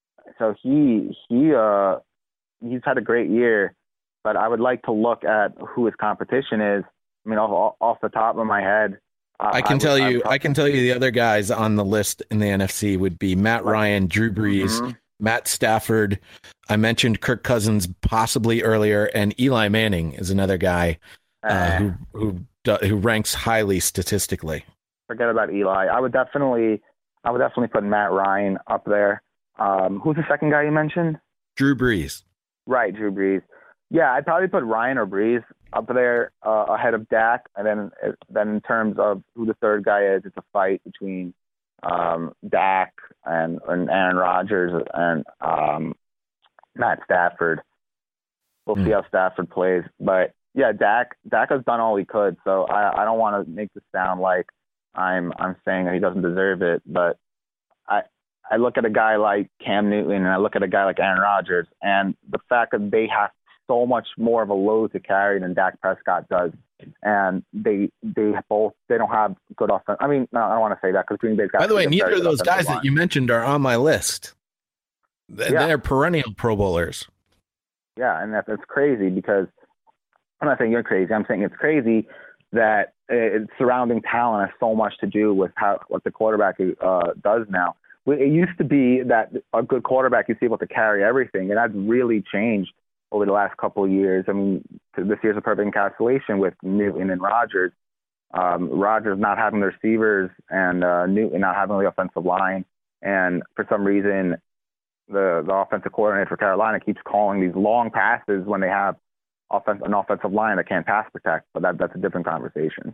So he, he, uh, he's had a great year. But I would like to look at who his competition is. I mean, off, off the top of my head, uh, I can I tell would, you, I can tell you, the other guys on the list in the N F C would be Matt Ryan, Drew Brees, mm-hmm. Matt Stafford. I mentioned Kirk Cousins possibly earlier, and Eli Manning is another guy uh, uh, who who who ranks highly statistically. Forget about Eli. I would definitely, I would definitely put Matt Ryan up there. Um, who's the second guy you mentioned? Drew Brees. Right, Drew Brees. Yeah, I'd probably put Ryan or Brees up there uh, ahead of Dak, and then then in terms of who the third guy is, it's a fight between um, Dak and, and Aaron Rodgers and um, Matt Stafford. We'll mm. see how Stafford plays, but yeah, Dak Dak has done all he could, so I, I don't want to make this sound like I'm I'm saying that he doesn't deserve it, but I I look at a guy like Cam Newton and I look at a guy like Aaron Rodgers, and the fact that they have so much more of a load to carry than Dak Prescott does, and they they both they don't have good offense. I mean, no, I don't want to say that because Green Bay's got. By the way, neither of those guys line. that you mentioned are on my list. They're yeah. perennial Pro Bowlers. Yeah, and that's, that's crazy because I'm not saying you're crazy. I'm saying it's crazy that it, surrounding talent has so much to do with how what the quarterback uh, does now. It used to be that a good quarterback is able to carry everything, and that's really changed over the last couple of years. I mean, this year's a perfect encapsulation with Newton and Rodgers. Um, Rodgers not having the receivers and uh, Newton not having the offensive line. And for some reason, the, the offensive coordinator for Carolina keeps calling these long passes when they have offense, an offensive line that can't pass protect. But that, that's a different conversation.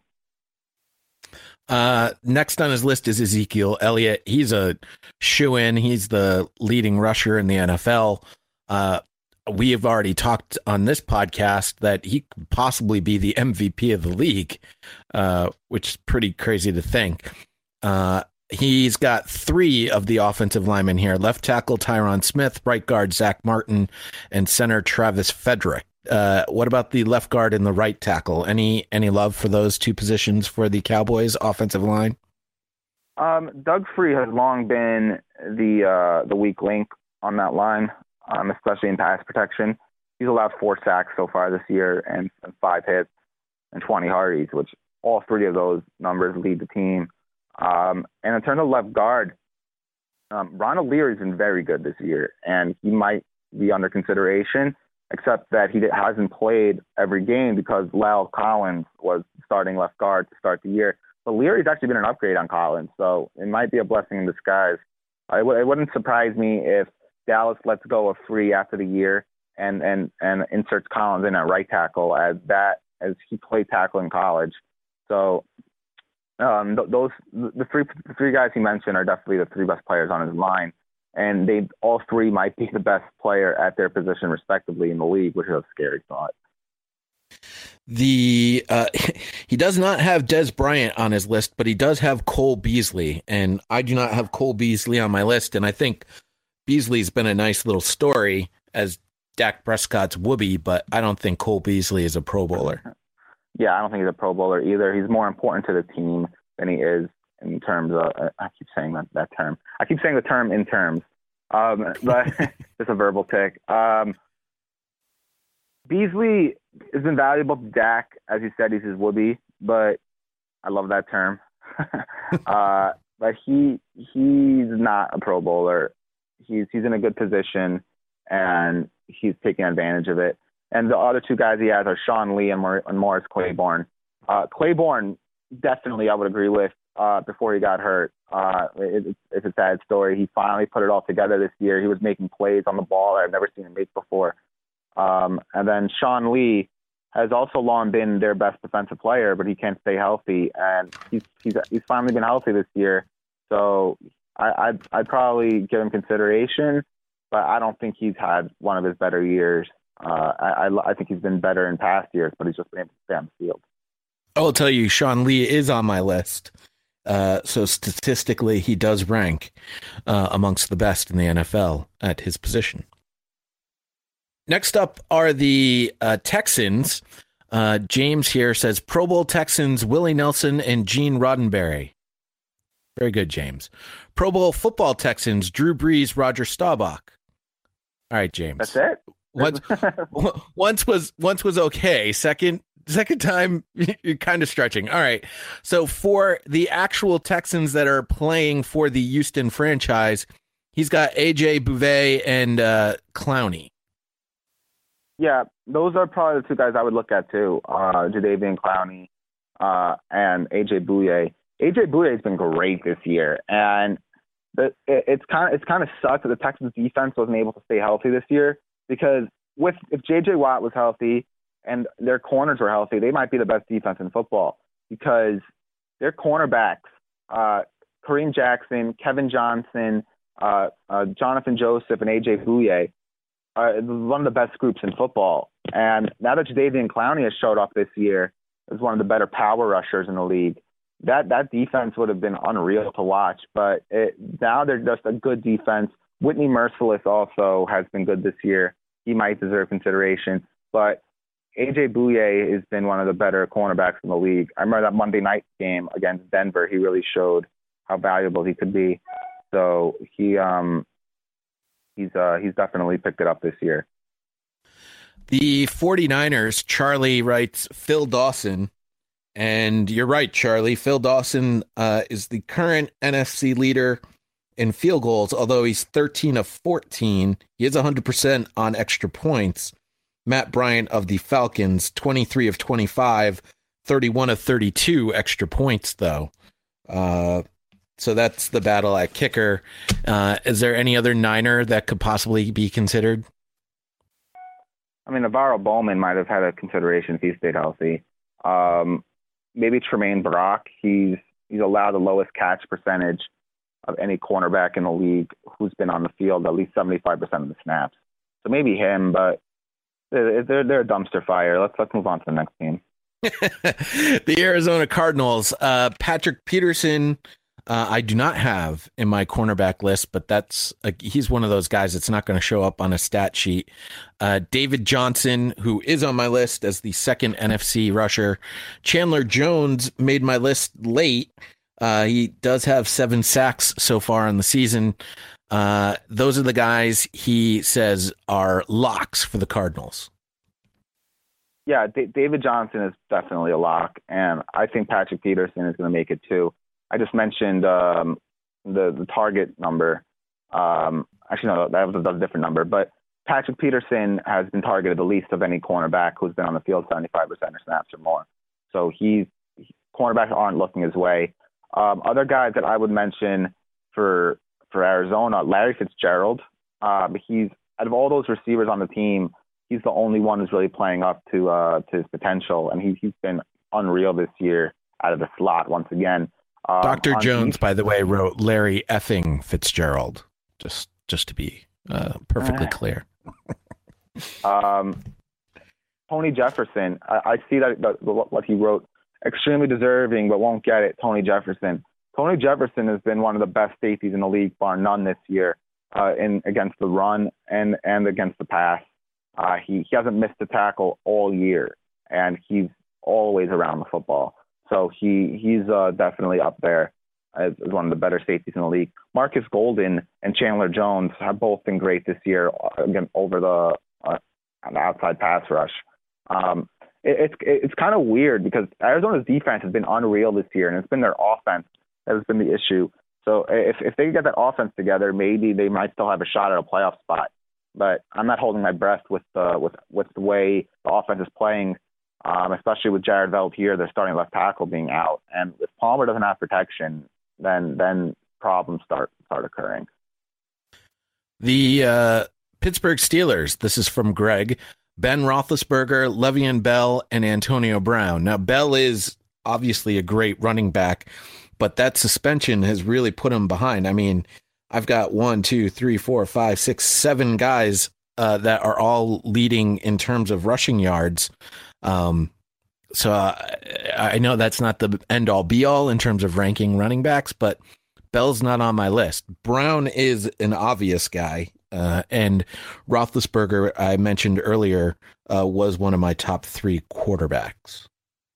Uh, next on his list is Ezekiel Elliott. He's a shoo-in. He's the leading rusher in the N F L. Uh, we have already talked on this podcast that he could possibly be the M V P of the league, uh, which is pretty crazy to think. Uh, he's got three of the offensive linemen here: left tackle Tyron Smith, right guard Zach Martin, and center Travis Frederick. Uh, what about the left guard and the right tackle? Any any love for those two positions for the Cowboys offensive line? Um, Doug Free has long been the uh, the weak link on that line, um, especially in pass protection. He's allowed four sacks so far this year and, and five hits and twenty hardies, which all three of those numbers lead the team. Um, and in terms of left guard, um, Ronald Leary's been very good this year, and he might be under consideration, except that he hasn't played every game because La'el Collins was starting left guard to start the year. But Leary's actually been an upgrade on Collins, so it might be a blessing in disguise. It, w- it wouldn't surprise me if Dallas lets go of Free after the year and, and, and inserts Collins in at right tackle as that as he played tackle in college. So um, th- those the three the three guys he mentioned are definitely the three best players on his line. And they all three might be the best player at their position, respectively, in the league, which is a scary thought. The uh, he does not have Dez Bryant on his list, but he does have Cole Beasley, and I do not have Cole Beasley on my list. And I think Beasley's been a nice little story as Dak Prescott's whoopee, but I don't think Cole Beasley is a Pro Bowler. Yeah, I don't think he's a Pro Bowler either. He's more important to the team than he is in terms of, I keep saying that, that term. I keep saying the term in terms, um, but it's a verbal tick. Um, Beasley is invaluable to Dak. As you said, he's his whoopee, but I love that term. uh, but he he's not a Pro Bowler. he's he's in a good position, and he's taking advantage of it. And the other two guys he has are Sean Lee and, Mor- and Morris Claiborne. Uh, Claiborne, definitely, I would agree with uh, before he got hurt. Uh, it, it's a sad story. He finally put it all together this year. He was making plays on the ball I've never seen him make before. Um, and then Sean Lee has also long been their best defensive player, but he can't stay healthy. And he's he's he's finally been healthy this year. So I, I'd, I'd probably give him consideration, but I don't think he's had one of his better years. Uh, I, I, I think he's been better in past years, but he's just been able to stay on the field. I will tell you, Sean Lee is on my list. Uh, so statistically, he does rank uh, amongst the best in the N F L at his position. Next up are the uh, Texans. Uh, James here says Pro Bowl Texans, Willie Nelson and Gene Roddenberry. Very good, James. Pro Bowl football Texans, Drew Brees, Roger Staubach. All right, James. That's it. Once, once was once was okay. Second second time, you're kind of stretching. All right. So for the actual Texans that are playing for the Houston franchise, he's got A J Bouvet and uh, Clowney. Yeah, those are probably the two guys I would look at too. Uh, Jadeveon Clowney uh, and A J Bouye. A J Bouye has been great this year, and the, it, it's kind of it's kind of sucks that the Texans defense wasn't able to stay healthy this year. Because with if J J Watt was healthy and their corners were healthy, they might be the best defense in football because their cornerbacks, uh, Kareem Jackson, Kevin Johnson, uh, uh, Jonathan Joseph, and A J Bouye are one of the best groups in football. And now that Jadeveon Clowney has showed up this year as one of the better power rushers in the league, that, that defense would have been unreal to watch. But it, now they're just a good defense. Whitney Mercilus also has been good this year. He might deserve consideration. But A J Bouye has been one of the better cornerbacks in the league. I remember that Monday night game against Denver. He really showed how valuable he could be. So he um he's uh he's definitely picked it up this year. The 49ers, Charlie writes Phil Dawson. And you're right, Charlie. Phil Dawson uh, is the current N F C leader in field goals, although he's thirteen of fourteen. He is one hundred percent on extra points. Matt Bryant of the Falcons, twenty-three of twenty-five, thirty-one of thirty-two extra points, though. Uh, so that's the battle at kicker. Uh, is there any other Niner that could possibly be considered? I mean, Navarro Bowman might have had a consideration if he stayed healthy. Um, maybe Tremaine Brock. He's he's allowed the lowest catch percentage of any cornerback in the league who's been on the field at least seventy-five percent of the snaps. So maybe him, but they're, they're, they're a dumpster fire. Let's let's move on to the next team. The Arizona Cardinals, uh, Patrick Peterson, uh, I do not have in my cornerback list, but that's a, he's one of those guys that's not going to show up on a stat sheet. Uh, David Johnson, who is on my list as the second N F C rusher. Chandler Jones made my list late. Uh, he does have seven sacks so far in the season. Uh, those are the guys he says are locks for the Cardinals. Yeah, D- David Johnson is definitely a lock, and I think Patrick Peterson is going to make it too. I just mentioned um, the the target number. Um, actually, no, that was, that was a different number. But Patrick Peterson has been targeted the least of any cornerback who's been on the field seventy-five percent of snaps or more. So he's cornerbacks aren't looking his way. Um, other guys that I would mention for for Arizona, Larry Fitzgerald. Uh, he's out of all those receivers on the team, he's the only one who's really playing up to uh, to his potential, and he, he's been unreal this year out of the slot once again. Um, Doctor Jones, each, by the way, wrote Larry effing Fitzgerald, just just to be uh, perfectly uh, clear. um, Tony Jefferson, I, I see that, that what he wrote. Extremely deserving, but won't get it. Tony Jefferson. Tony Jefferson has been one of the best safeties in the league, bar none, this year, uh, in against the run and and against the pass. Uh, he he hasn't missed a tackle all year, and he's always around the football. So he he's uh, definitely up there as, as one of the better safeties in the league. Marcus Golden and Chandler Jones have both been great this year again over the uh, on the outside pass rush. Um, It's it's kind of weird because Arizona's defense has been unreal this year, and it's been their offense that has been the issue. So if if they get that offense together, maybe they might still have a shot at a playoff spot. But I'm not holding my breath with the with with the way the offense is playing, um, especially with Jared Velt here, their starting left tackle being out, and if Palmer doesn't have protection, then then problems start start occurring. The uh, Pittsburgh Steelers. This is from Greg. Ben Roethlisberger, Le'Veon Bell, and Antonio Brown. Now, Bell is obviously a great running back, but that suspension has really put him behind. I mean, I've got one, two, three, four, five, six, seven guys uh, that are all leading in terms of rushing yards. Um, so uh, I know that's not the end all be all in terms of ranking running backs, but Bell's not on my list. Brown is an obvious guy. Uh, and Roethlisberger, I mentioned earlier, uh, was one of my top three quarterbacks.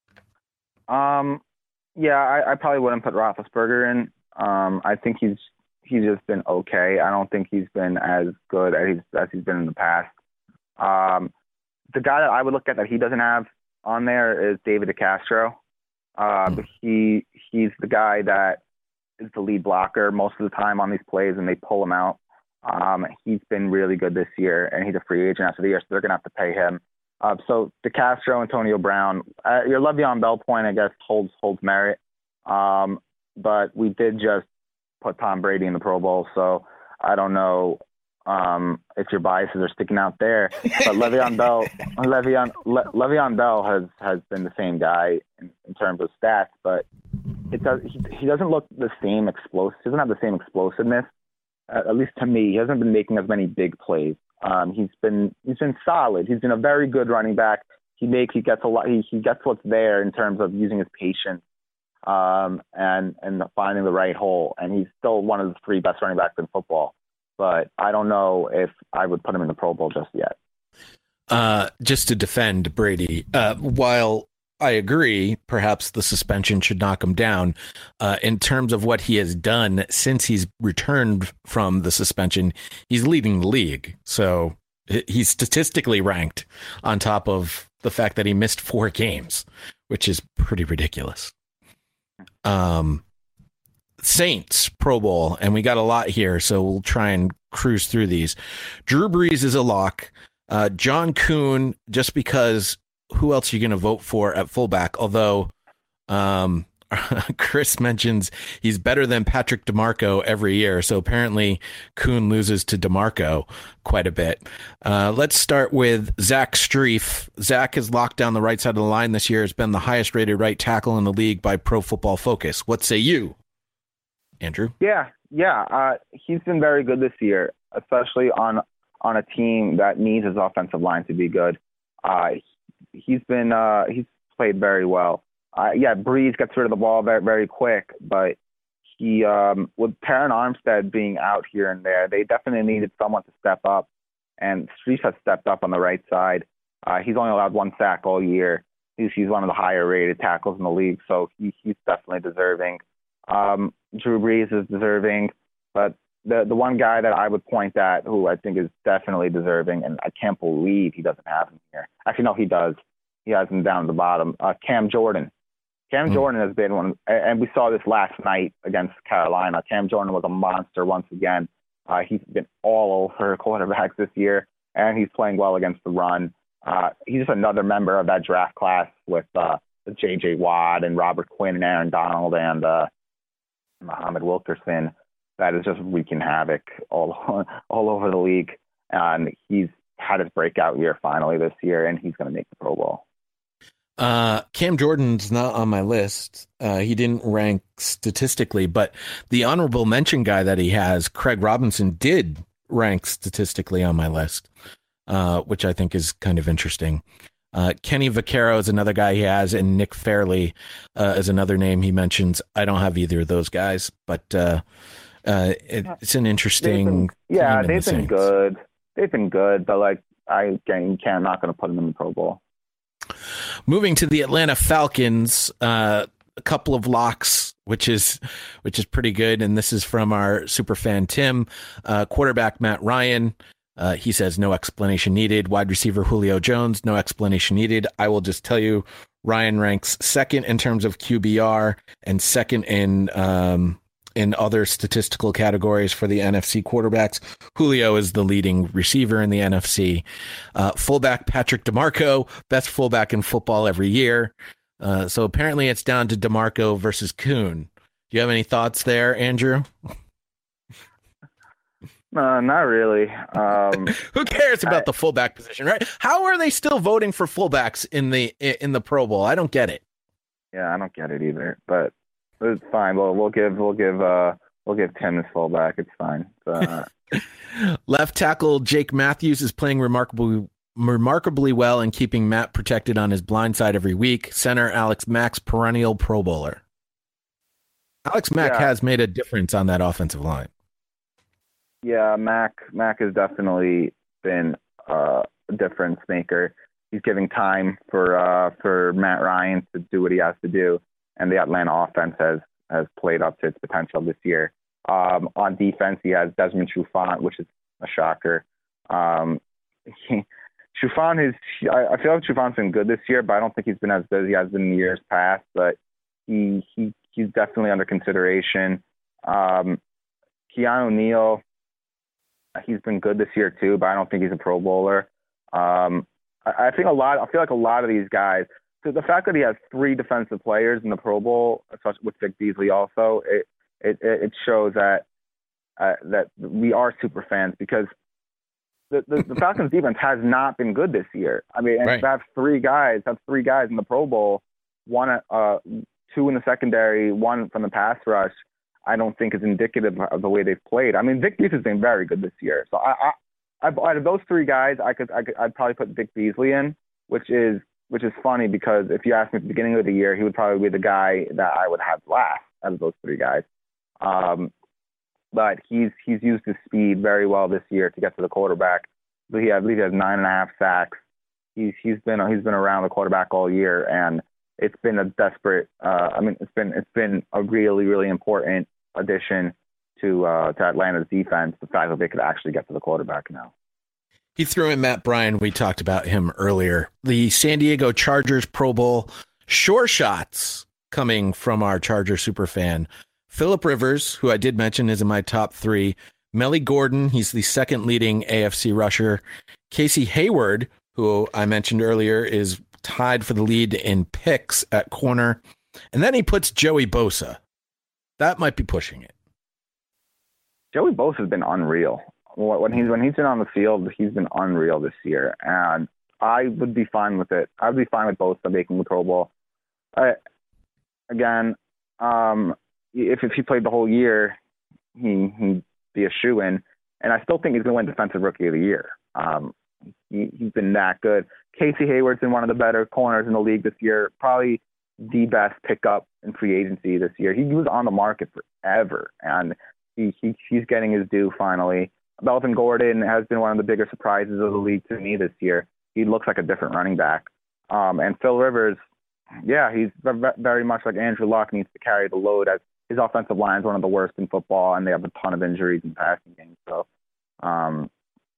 Um, yeah, I, I probably wouldn't put Roethlisberger in. Um, I think he's he's just been okay. I don't think he's been as good as he's, as he's been in the past. Um, the guy that I would look at that he doesn't have on there is David DeCastro. Uh, but he he's the guy that is the lead blocker most of the time on these plays, and they pull him out. Um, he's been really good this year, and he's a free agent after the year, so they're going to have to pay him. Uh, so DeCastro, Antonio Brown, uh, your Le'Veon Bell point, I guess, holds holds merit. Um, but we did just put Tom Brady in the Pro Bowl, so I don't know um, if your biases are sticking out there. But Le'Veon Bell, Le'Veon, Le, Le'Veon Bell has, has been the same guy in, in terms of stats, but it does he, he doesn't look the same explosive. He doesn't have the same explosiveness. At least to me, he hasn't been making as many big plays. Um, he's been he's been solid. He's been a very good running back. He makes he gets a lot. He, he gets what's there in terms of using his patience um, and and finding the right hole. And he's still one of the three best running backs in football. But I don't know if I would put him in the Pro Bowl just yet. Uh, just to defend Brady, uh, while I agree, perhaps the suspension should knock him down. Uh, in terms of what he has done since he's returned from the suspension, he's leading the league. So he's statistically ranked on top of the fact that he missed four games, which is pretty ridiculous. Um, Saints Pro Bowl, and we got a lot here, so we'll try and cruise through these. Drew Brees is a lock. Uh, John Kuhn, just because. Who else are you going to vote for at fullback? Although um, Chris mentions he's better than Patrick DeMarco every year. So apparently Kuhn loses to DeMarco quite a bit. Uh, let's start with Zach Strief. Zach has locked down the right side of the line this year. Has been the highest rated right tackle in the league by Pro Football Focus. What say you, Andrew? Yeah, yeah. Uh, he's been very good this year, especially on, on a team that needs his offensive line to be good. Uh, He's been uh, he's played very well. Uh, yeah, Breeze gets rid of the ball very very quick, but he um, with Terran Armstead being out here and there, they definitely needed someone to step up, and Street has stepped up on the right side. Uh, he's only allowed one sack all year. He's he's one of the higher rated tackles in the league, so he, he's definitely deserving. Um, Drew Brees is deserving, but the the one guy that I would point at who I think is definitely deserving, and I can't believe he doesn't have him here. Actually, no, he does. He has him down at the bottom. Uh, Cam Jordan. Cam mm. Jordan has been one, and we saw this last night against Carolina. Cam Jordan was a monster once again. Uh, he's been all over quarterbacks this year, and he's playing well against the run. Uh, he's just another member of that draft class with uh, J J Watt and Robert Quinn and Aaron Donald and uh, Muhammad Wilkerson. That is just wreaking havoc all all over the league. And he's had his breakout year finally this year, and he's going to make the Pro Bowl. Uh, Cam Jordan's not on my list. Uh, he didn't rank statistically, but the honorable mention guy that he has, Craig Robinson, did rank statistically on my list, uh, which I think is kind of interesting. Uh, Kenny Vaccaro is another guy he has, and Nick Fairley uh, is another name he mentions. I don't have either of those guys, but uh, uh, it, it's an interesting. Been, yeah, they've the been Saints. good. They've been good, but like I can't, I'm not going to put them in the Pro Bowl. Moving to the Atlanta Falcons, uh, a couple of locks, which is which is pretty good, and this is from our super fan Tim. Uh, quarterback Matt Ryan. Uh, he says no explanation needed. Wide receiver Julio Jones, no explanation needed. I will just tell you, Ryan ranks second in terms of Q B R and second in um, in other statistical categories for the N F C quarterbacks. Julio is the leading receiver in the N F C. Uh, fullback Patrick DeMarco, best fullback in football every year. Uh, so apparently it's down to DeMarco versus Kuhn. Do you have any thoughts there, Andrew? Uh, not really. Um, Who cares about I, the fullback position, right? How are they still voting for fullbacks in the in the Pro Bowl? I don't get it. Yeah, I don't get it either. But it's fine. We'll we'll give we'll give uh we'll give Tim his fullback. It's fine. Uh, Left tackle Jake Matthews is playing remarkably remarkably well and keeping Matt protected on his blind side every week. Center Alex Mack's perennial Pro Bowler. Alex Mack yeah. has made a difference on that offensive line. Yeah, Mac Mac has definitely been uh, a difference maker. He's giving time for uh, for Matt Ryan to do what he has to do, and the Atlanta offense has has played up to its potential this year. Um, on defense, he has Desmond Trufant, which is a shocker. Um, he, Trufant is I, I feel like Trufant's been good this year, but I don't think he's been as good as he has been in years past. But he he he's definitely under consideration. Um, Keanu Neal. He's been good this year too, but I don't think he's a Pro Bowler. Um, I, I think a lot. I feel like a lot of these guys. So the fact that he has three defensive players in the Pro Bowl, especially with Vic Beasley, also it it, it shows that uh, that we are super fans because the, the, the Falcons defense has not been good this year. I mean, and right. to have three guys, have three guys in the Pro Bowl, one uh, two in the secondary, one from the pass rush. I don't think is indicative of the way they've played. I mean, Vic Beasley's been very good this year. So I, I, I out of those three guys, I could, I could, I'd probably put Vic Beasley in, which is, which is funny because if you asked me at the beginning of the year, he would probably be the guy that I would have last out of those three guys. Um, but he's, he's used his speed very well this year to get to the quarterback. So he, I believe he has nine and a half sacks. He's, he's been, he's been around the quarterback all year, and it's been a desperate. Uh, I mean, it's been, it's been a really, really important addition to uh, to Atlanta's defense, the fact that they could actually get to the quarterback now. He threw in Matt Bryan. We talked about him earlier. The San Diego Chargers Pro Bowl sure shots coming from our Charger superfan. Phillip Rivers, who I did mention is in my top three. Melly Gordon, he's the second leading A F C rusher. Casey Hayward, who I mentioned earlier, is tied for the lead in picks at corner. And then he puts Joey Bosa. That might be pushing it. Joey Bosa has been unreal. When he's when he's been on the field, he's been unreal this year, and I would be fine with it. I would be fine with Bosa making the Pro Bowl. Uh, again, um, if if he played the whole year, he he'd be a shoo-in, and I still think he's going to win Defensive Rookie of the Year. Um, he, he's been that good. Casey Hayward's been one of the better corners in the league this year. Probably the best pickup in free agency this year. He was on the market forever, and he, he he's getting his due finally. Melvin Gordon has been one of the bigger surprises of the league to me this year. He looks like a different running back. Um, and Phil Rivers, yeah, he's very much like Andrew Luck, needs to carry the load as his offensive line is one of the worst in football, and they have a ton of injuries in passing games. So um,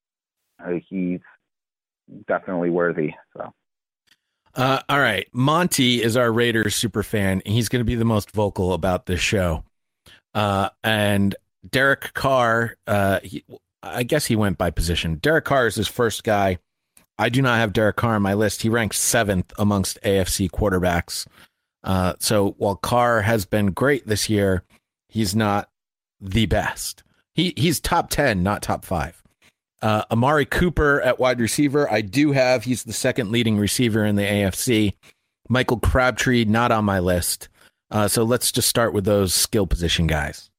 he's definitely worthy. So. Uh, all right. Monty is our Raiders super fan. He's going to be the most vocal about this show. Uh, and Derek Carr, uh, he, I guess he went by position. Derek Carr is his first guy. I do not have Derek Carr on my list. He ranks seventh amongst A F C quarterbacks. Uh, so while Carr has been great this year, he's not the best. He he's top ten, not top five. Uh, Amari Cooper at wide receiver, I do have. He's the second leading receiver in the A F C. Michael Crabtree, not on my list. Uh, so let's just start with those skill position guys.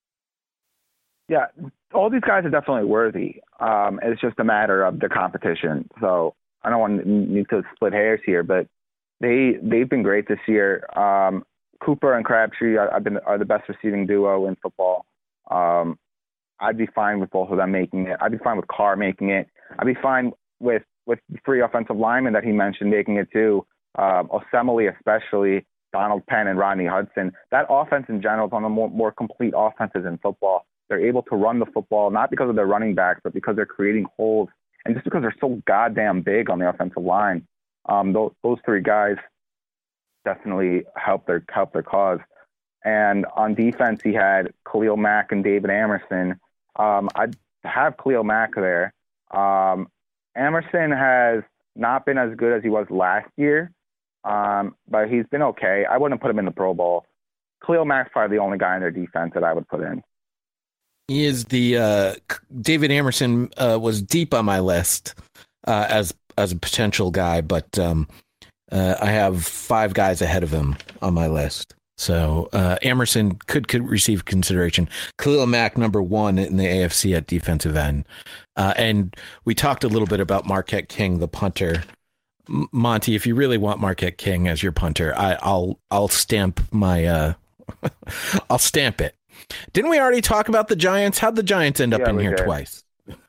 Yeah, all these guys are definitely worthy. Um, it's just a matter of the competition. So I don't want to need to split hairs here, but they they've been great this year. Um, Cooper and Crabtree are, have been, are the best receiving duo in football. Um, I'd be fine with both of them making it. I'd be fine with Carr making it. I'd be fine with with the three offensive linemen that he mentioned making it too. Um, Osemele especially, Donald Penn and Rodney Hudson. That offense in general is one of the more, more complete offenses in football. They're able to run the football, not because of their running backs, but because they're creating holes. And just because they're so goddamn big on the offensive line, um, those, those three guys definitely help their help their cause. And on defense, he had Khalil Mack and David Amerson. Um, I have Khalil Mack there. Um, Amerson has not been as good as he was last year, um, but he's been okay. I wouldn't put him in the Pro Bowl. Khalil Mack's probably the only guy in their defense that I would put in. He is the uh, David Amerson uh, was deep on my list uh, as as a potential guy, but um, uh, I have five guys ahead of him on my list. So uh, Amerson could could receive consideration. Khalil Mack, number one in the A F C at defensive end, uh, and we talked a little bit about Marquette King, the punter. M- Monty, if you really want Marquette King as your punter, I, I'll I'll stamp my uh, I'll stamp it. Didn't we already talk about the Giants? How'd the Giants end up yeah, in here did. twice?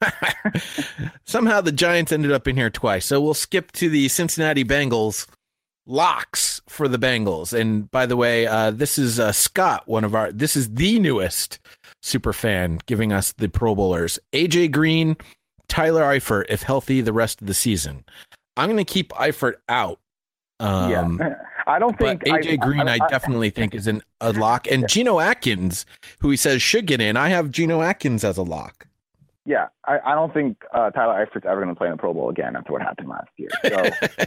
Somehow the Giants ended up in here twice. So we'll skip to the Cincinnati Bengals. Locks for the Bengals. And by the way, uh, this is uh, Scott, one of our, this is the newest super fan giving us the Pro Bowlers. A J Green, Tyler Eifert, if healthy the rest of the season. I'm going to keep Eifert out. Um, yeah. I don't think A J I, Green, I, I, I definitely think is an, a lock. And yeah. Geno Atkins, who he says should get in, I have Geno Atkins as a lock. Yeah, I, I don't think uh, Tyler Eifert's ever going to play in the Pro Bowl again after what happened last year. So,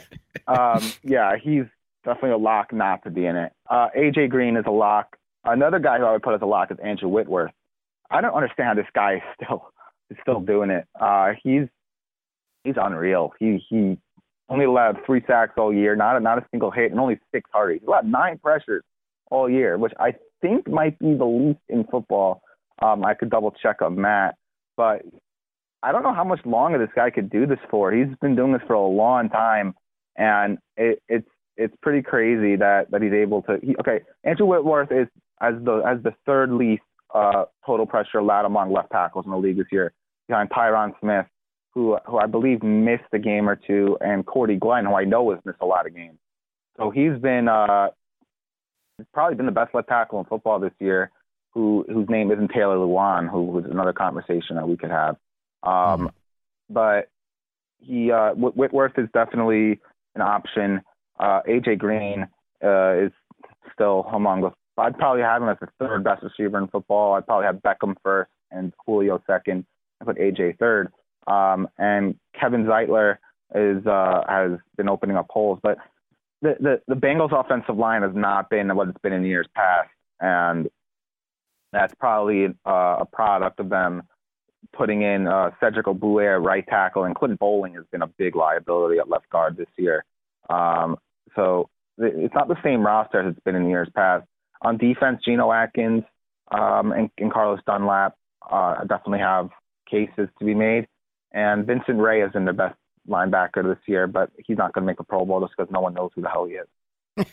um, yeah, he's definitely a lock not to be in it. Uh, A J Green is a lock. Another guy who I would put as a lock is Andrew Whitworth. I don't understand how this guy is still is still doing it. Uh, he's he's unreal. He he only allowed three sacks all year, not a, not a single hit, and only six hurries. He allowed nine pressures all year, which I think might be the least in football. Um, I could double check on Matt. But I don't know how much longer this guy could do this for. He's been doing this for a long time, and it, it's it's pretty crazy that, that he's able to. He, okay, Andrew Whitworth is as the as the third least uh, total pressure allowed among left tackles in the league this year, behind Tyron Smith, who who I believe missed a game or two, and Cordy Glenn, who I know has missed a lot of games. So he's been uh, he's probably been the best left tackle in football this year. Who, whose name isn't Taylor Lewan, who was another conversation that we could have. Um, mm-hmm. But he uh, Whitworth is definitely an option. Uh, A J Green uh, is still among the. I'd probably have him as the third best receiver in football. I'd probably have Beckham first and Julio second. I put A J third. Um, and Kevin Zeitler is uh, has been opening up holes. But the, the the Bengals offensive line has not been what it's been in years past, and that's probably uh, a product of them putting in uh, Cedric Ogbuehi at right tackle, and Clinton Bowling has been a big liability at left guard this year. Um, so it's not the same roster as it's been in years past. On defense, Geno Atkins um, and, and Carlos Dunlap uh, definitely have cases to be made. And Vincent Ray has been the best linebacker this year, but he's not going to make a Pro Bowl just because no one knows who the hell he is.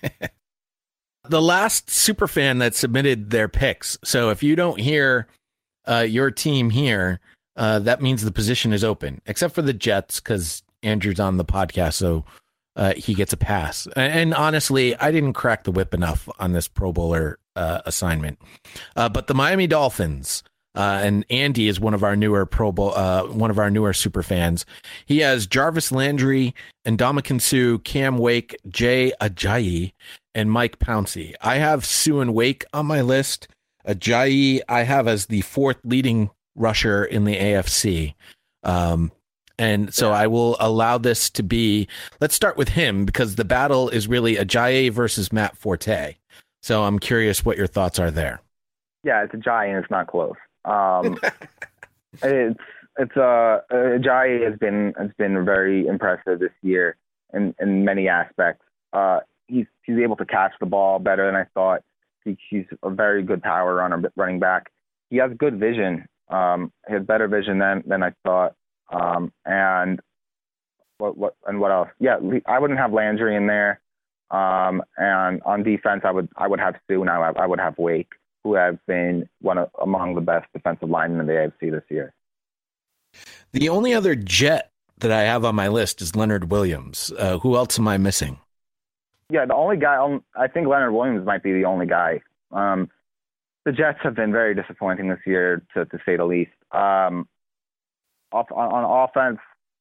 The last super fan that submitted their picks. So if you don't hear uh, your team here, uh, that means the position is open, except for the Jets, because Andrew's on the podcast, so uh, he gets a pass. And, and honestly, I didn't crack the whip enough on this Pro Bowler uh, assignment. Uh, but the Miami Dolphins, uh, and Andy is one of our newer Pro Bowl, uh, one of our newer super fans. He has Jarvis Landry, Ndamukong Suh, Cam Wake, Jay Ajayi, and Mike Pouncey. I have Suh and Wake on my list. Ajayi I have as the fourth leading rusher in the A F C. Um, and so I will allow this to be, let's start with him, because the battle is really Ajayi versus Matt Forte. So I'm curious what your thoughts are there. Yeah, it's Ajayi and it's not close. Um, it's it's uh, Ajayi has been has been very impressive this year in, in many aspects. Uh, he's he's able to catch the ball better than I thought. He, he's a very good power runner, running back. He has good vision. Um, he has better vision than than I thought. Um, and what what and what else? Yeah, I wouldn't have Landry in there. Um, and on defense, I would I would have Suh, and I would, I would have Wake, who have been one of among the best defensive linemen in the A F C this year. The only other Jet that I have on my list is Leonard Williams. Uh, who else am I missing? Yeah, the only guy, um, I think Leonard Williams might be the only guy. Um, the Jets have been very disappointing this year, to, to say the least. Um, off, on, on offense,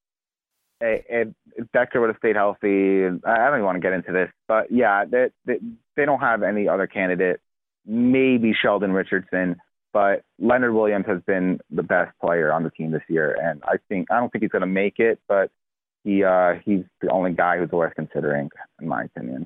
if Decker would have stayed healthy, I don't even want to get into this, but yeah, they, they, they don't have any other candidate maybe Sheldon Richardson, but Leonard Williams has been the best player on the team this year, and I think I don't think he's going to make it, but he uh, he's the only guy who's worth considering, in my opinion.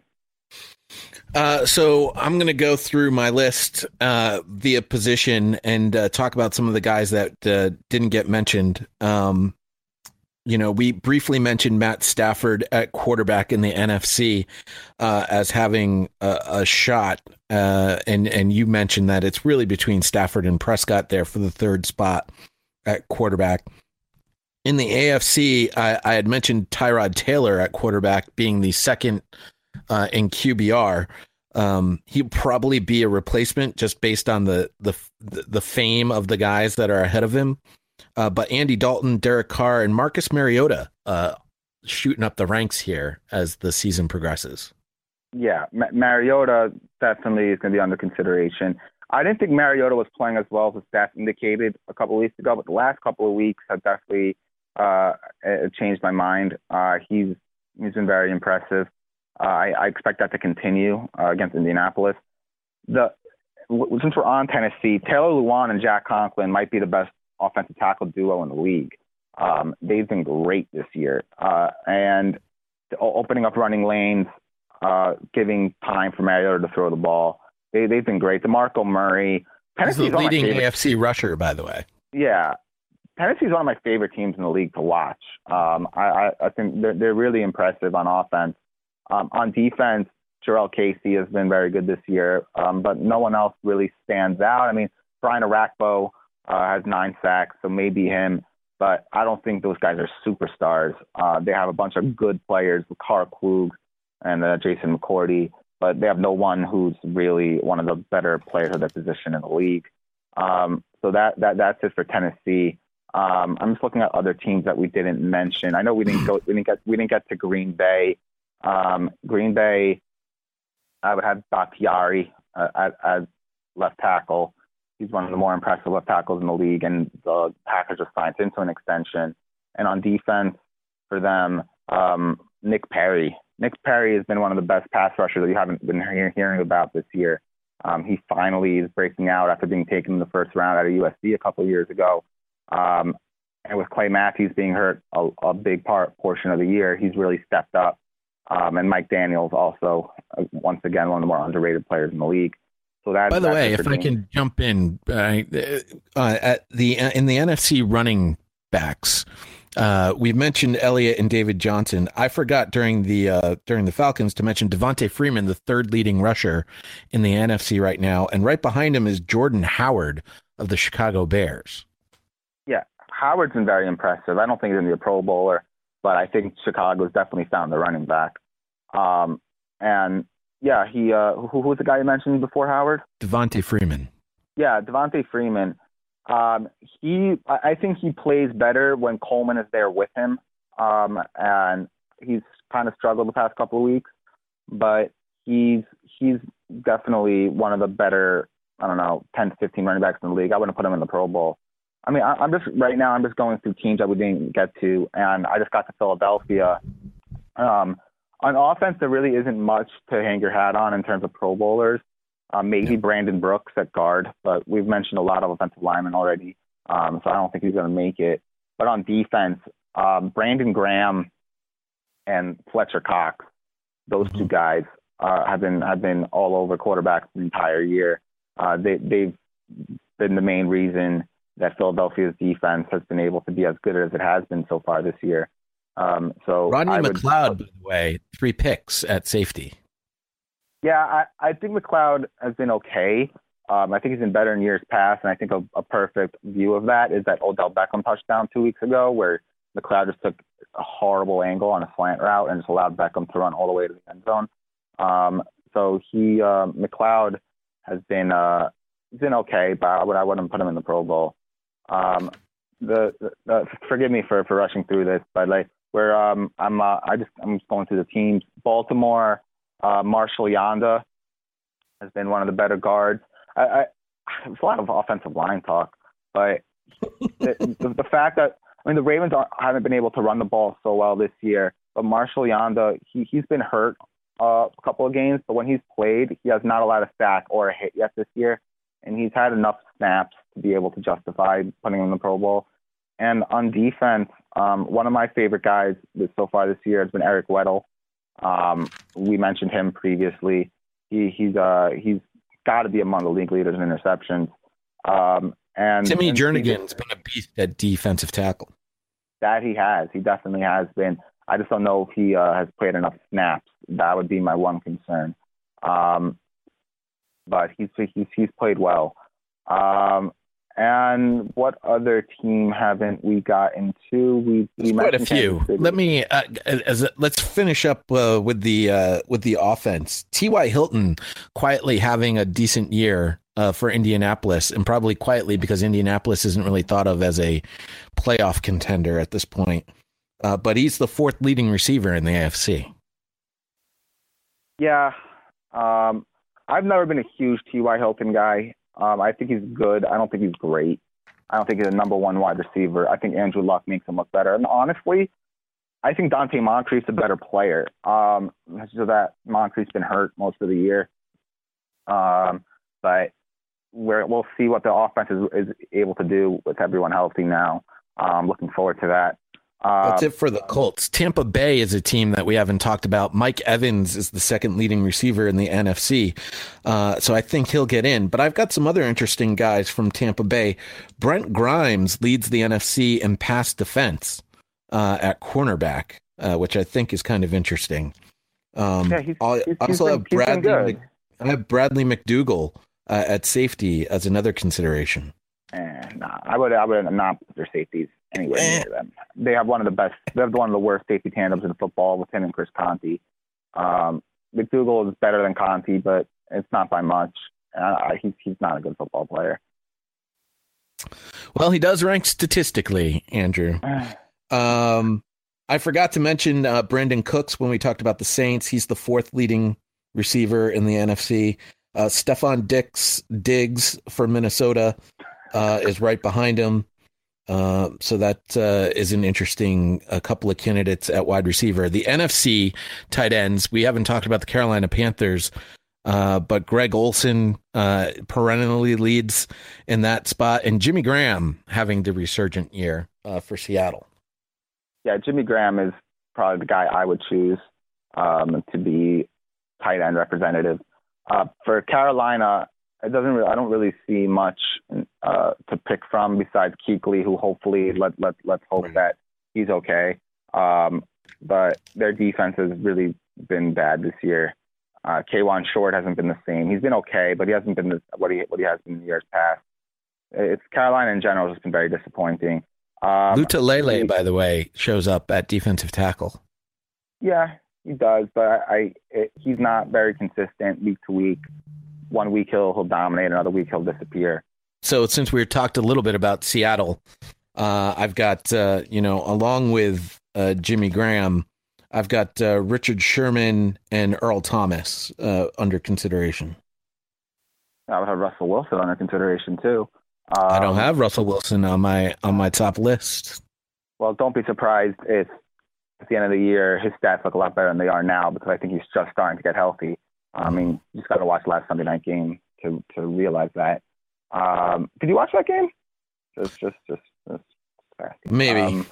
Uh, so I'm going to go through my list uh, via position and uh, talk about some of the guys that uh, didn't get mentioned. Um, you know, we briefly mentioned Matt Stafford at quarterback in the N F C uh, as having a, a shot. Uh, and, and you mentioned that it's really between Stafford and Prescott there for the third spot at quarterback. In the A F C, I, I had mentioned Tyrod Taylor at quarterback being the second uh, in Q B R. Um, he'll probably be a replacement just based on the, the, the fame of the guys that are ahead of him. Uh, but Andy Dalton, Derek Carr, and Marcus Mariota uh, shooting up the ranks here as the season progresses. Yeah, Ma- Mariota definitely is going to be under consideration. I didn't think Mariota was playing as well as the stats indicated a couple of weeks ago, but the last couple of weeks have definitely uh, changed my mind. Uh, he's he's been very impressive. Uh, I, I expect that to continue uh, against Indianapolis. The since we're on Tennessee, Taylor Lewan and Jack Conklin might be the best offensive tackle duo in the league. Um, they've been great this year, uh, and opening up running lanes, uh, giving time for Mariota to throw the ball. They, they've been great. DeMarco Murray. He's the leading A F C rusher, by the way. Yeah. Tennessee's one of my favorite teams in the league to watch. Um, I, I, I think they're, they're really impressive on offense. Um, on defense, Jarrell Casey has been very good this year, um, but no one else really stands out. I mean, Brian Arakpo uh, has nine sacks, so maybe him, but I don't think those guys are superstars. Uh, they have a bunch of good players, Carr Klug and uh, Jason McCourty, but they have no one who's really one of the better players of their position in the league. Um, so that, that that's it for Tennessee. Um, I'm just looking at other teams that we didn't mention. I know we didn't go, we didn't get, we didn't get to Green Bay. Um, Green Bay, I would have Bakhtiari uh, as, as left tackle. He's one of the more impressive left tackles in the league, and the Packers just signed into an extension. And on defense for them, um, Nick Perry. Nick Perry has been one of the best pass rushers that you haven't been hear, hearing about this year. Um, he finally is breaking out after being taken in the first round out of U S C a couple of years ago. Um, and with Clay Matthews being hurt a, a big part portion of the year, he's really stepped up. Um, and Mike Daniels also, uh, once again, one of the more underrated players in the league. So that. By the way, if I can jump in, uh, uh, at the in the N F C running backs, uh, we've mentioned Elliott and David Johnson. I forgot during the uh, during the Falcons to mention Devontae Freeman, the third leading rusher in the N F C right now, and right behind him is Jordan Howard of the Chicago Bears. Yeah, Howard's been very impressive. I don't think he's going to be a Pro Bowler, but I think Chicago's definitely found the running back. Um, and yeah, he uh, who, who was the guy you mentioned before Howard? Devontae Freeman. Yeah, Devontae Freeman. Um, he, I think he plays better when Coleman is there with him. Um, and he's kind of struggled the past couple of weeks, but he's he's definitely one of the better, I don't know, ten to fifteen running backs in the league. I wouldn't put him in the Pro Bowl. I mean, I, I'm just right now. I'm just going through teams that we didn't get to, and I just got to Philadelphia. Um, on offense, there really isn't much to hang your hat on in terms of Pro Bowlers. Uh, maybe yeah. Brandon Brooks at guard, but we've mentioned a lot of offensive linemen already, um, so I don't think he's going to make it. But on defense, um, Brandon Graham and Fletcher Cox, those mm-hmm. two guys uh, have been have been all over quarterbacks the entire year. Uh, they they've been the main reason that Philadelphia's defense has been able to be as good as it has been so far this year. Um, so Rodney I would, McLeod, by the way, three picks at safety. Yeah, I, I think McLeod has been okay. Um, I think he's been better in years past, and I think a, a perfect view of that is that Odell Beckham touchdown two weeks ago, where McLeod just took a horrible angle on a slant route and just allowed Beckham to run all the way to the end zone. Um, so he uh, McLeod has been uh, been okay, but I, would, I wouldn't put him in the Pro Bowl. Um, the, the uh, forgive me for, for rushing through this, but like where um, I'm uh, I just I'm just going through the teams. Baltimore. Uh, Marshall Yanda has been one of the better guards. I, I, there's a lot of offensive line talk, but the, the, the fact that, I mean, the Ravens aren't, haven't been able to run the ball so well this year, but Marshall Yanda, he, he's been hurt uh, a couple of games, but when he's played, he has not allowed a sack or a hit yet this year, and he's had enough snaps to be able to justify putting him in the Pro Bowl. And on defense, um, one of my favorite guys so far this year has been Eric Weddle. Um, we mentioned him previously. He, he's uh, he's got to be among the league leaders in interceptions. Um, and Timmy and Jernigan's been a beast at defensive tackle. That he has. He definitely has been. I just don't know if he uh, has played enough snaps. That would be my one concern. Um, but he's he's he's played well. Um, and what other team haven't we got into? We we quite a few. Let me uh, as a, let's finish up uh, with the uh, with the offense. T Y. Hilton quietly having a decent year uh, for Indianapolis, and probably quietly because Indianapolis isn't really thought of as a playoff contender at this point. Uh, but he's the fourth leading receiver in the A F C. Yeah, um, I've never been a huge T Y. Hilton guy. Um, I think he's good. I don't think he's great. I don't think he's a number one wide receiver. I think Andrew Luck makes him look better. And honestly, I think Dante Moncrief's a better player. Um, so that Moncrief's been hurt most of the year. Um, but we're, we'll see what the offense is, is able to do with everyone healthy now. Um, looking forward to that. That's it for the Colts. Tampa Bay is a team that we haven't talked about. Mike Evans is the second leading receiver in the N F C. Uh, so I think he'll get in. But I've got some other interesting guys from Tampa Bay. Brent Grimes leads the N F C in pass defense uh, at cornerback, uh, which I think is kind of interesting. Um, yeah, he's, I he's, also he's been, have Bradley, Mc, I have Bradley McDougall uh, at safety as another consideration. Eh, nah, I would I would not put their safeties anywhere near them. They have one of the best. They have one of the worst safety tandems in football with him and Chris Conte. Um, McDougall is better than Conte, but it's not by much. Uh, he's he's not a good football player. Well, he does rank statistically, Andrew. Um, I forgot to mention uh, Brandon Cooks when we talked about the Saints. He's the fourth leading receiver in the N F C. Uh, Stephon Diggs, Diggs for Minnesota uh, is right behind him. Uh, so that uh, is an interesting a couple of candidates at wide receiver. The N F C tight ends, we haven't talked about the Carolina Panthers, uh, but Greg Olsen uh, perennially leads in that spot, and Jimmy Graham having the resurgent year uh, for Seattle. Yeah, Jimmy Graham is probably the guy I would choose um, to be tight end representative. Uh, for Carolina, it doesn't. Really, I don't really see much uh, to pick from besides Kuechly, who hopefully let let let's hope that he's okay. Um, but their defense has really been bad this year. Uh, K'Wan Short hasn't been the same. He's been okay, but he hasn't been the, what he what he has been in years past. It's Carolina in general has just been very disappointing. Um, Luta Lele, by the way, shows up at defensive tackle. Yeah, he does, but I, I it, he's not very consistent week to week. One week he'll he'll dominate, another week he'll disappear. So since we talked a little bit about Seattle, uh, I've got uh, you know along with uh, Jimmy Graham, I've got uh, Richard Sherman and Earl Thomas uh, under consideration. I would have Russell Wilson under consideration too. Um, I don't have Russell Wilson on my on my top list. Well, don't be surprised if at the end of the year his stats look a lot better than they are now, because I think he's just starting to get healthy. I mean, you just got to watch last Sunday night game to to realize that. Um, did you watch that game? Just, just, just, just maybe. Um,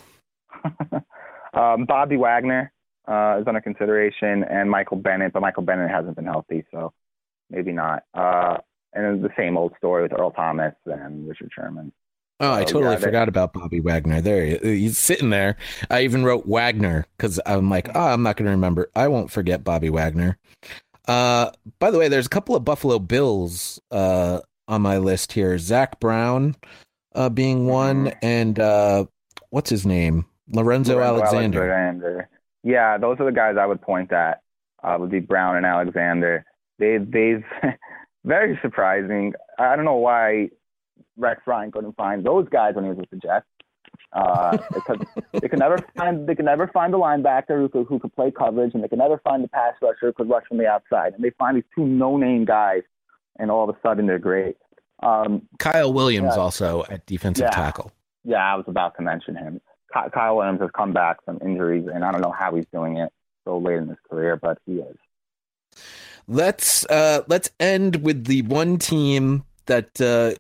um, Bobby Wagner uh, is under consideration, and Michael Bennett, but Michael Bennett hasn't been healthy, so maybe not. Uh, and the same old story with Earl Thomas and Richard Sherman. Oh, I so, totally yeah, forgot about Bobby Wagner. There, he's sitting there. I even wrote Wagner because I'm like, oh, I'm not going to remember. I won't forget Bobby Wagner. Uh, by the way, there's a couple of Buffalo Bills uh, on my list here. Zach Brown uh, being one, mm-hmm. and uh, what's his name? Lorenzo, Lorenzo Alexander. Alexander. Yeah, those are the guys I would point at. Uh, would be Brown and Alexander. They, they've very surprising. I don't know why Rex Ryan couldn't find those guys when he was with the Jets. Uh, because they could never find they could never find the linebacker who could who could play coverage, and they could never find the pass rusher who could rush from the outside. And they find these two no-name guys, and all of a sudden they're great. Um, Kyle Williams yeah. also at defensive yeah. tackle. Yeah, I was about to mention him. Ky- Kyle Williams has come back from injuries, and I don't know how he's doing it so late in his career, but he is. Let's uh, let's end with the one team that uh,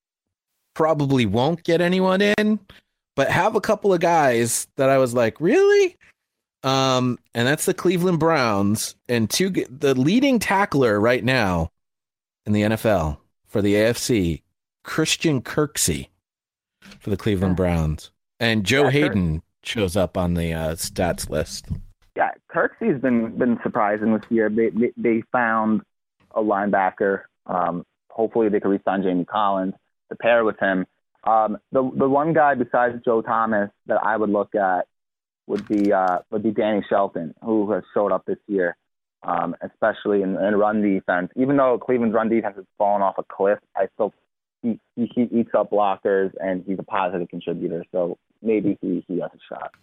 probably won't get anyone in, but have a couple of guys that I was like, really? Um, and that's the Cleveland Browns, and two the leading tackler right now in the N F L for the A F C, Christian Kirksey for the Cleveland Browns, and Joe yeah, Hayden Kirk- shows up on the uh, stats list. Yeah, Kirksey's been been surprising this year. They they, they found a linebacker. Um, hopefully they can re-sign Jamie Collins to pair with him. Um, the the one guy besides Joe Thomas that I would look at would be uh, would be Danny Shelton, who has showed up this year, um, especially in, in run defense. Even though Cleveland's run defense has fallen off a cliff, I still he, he, he eats up blockers and he's a positive contributor. So maybe he, he has a shot.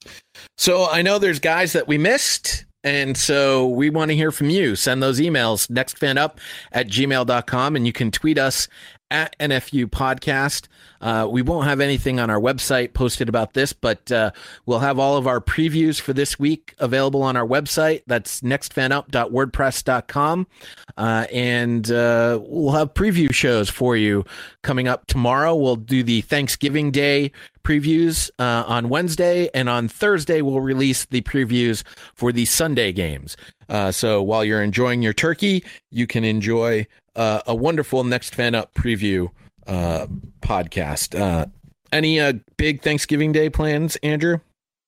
So I know there's guys that we missed, and so we want to hear from you. Send those emails, nextfanup at gmail dot com, and you can tweet us at N F U Podcast. Uh, we won't have anything on our website posted about this, but uh, we'll have all of our previews for this week available on our website. That's nextfanup dot wordpress dot com. Uh, and uh, we'll have preview shows for you coming up tomorrow. We'll do the Thanksgiving Day previews uh, on Wednesday, and on Thursday we'll release the previews for the Sunday games. Uh, so while you're enjoying your turkey, you can enjoy uh, a wonderful Next Fan Up preview uh, podcast. Uh, any uh, big Thanksgiving Day plans, Andrew?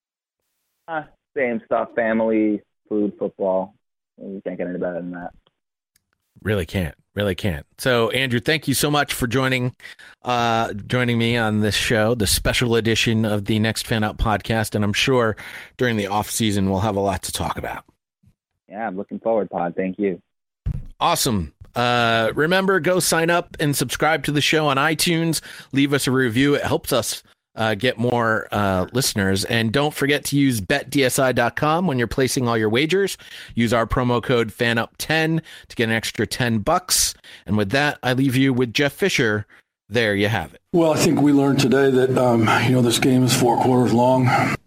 Uh, same stuff, family, food, football. You can't get any better than that. Really can't. Really can't. So, Andrew, thank you so much for joining uh, joining me on this show, the special edition of the Next Fan Up podcast. And I'm sure during the off season we'll have a lot to talk about. Yeah, I'm looking forward, Pod. Thank you. Awesome. Uh, remember, go sign up and subscribe to the show on iTunes. Leave us a review. It helps us uh, get more uh, listeners. And don't forget to use bet D S I dot com when you're placing all your wagers. Use our promo code fan up ten to get an extra ten bucks. And with that, I leave you with Jeff Fisher. There you have it. Well, I think we learned today that, um, you know, this game is four quarters long.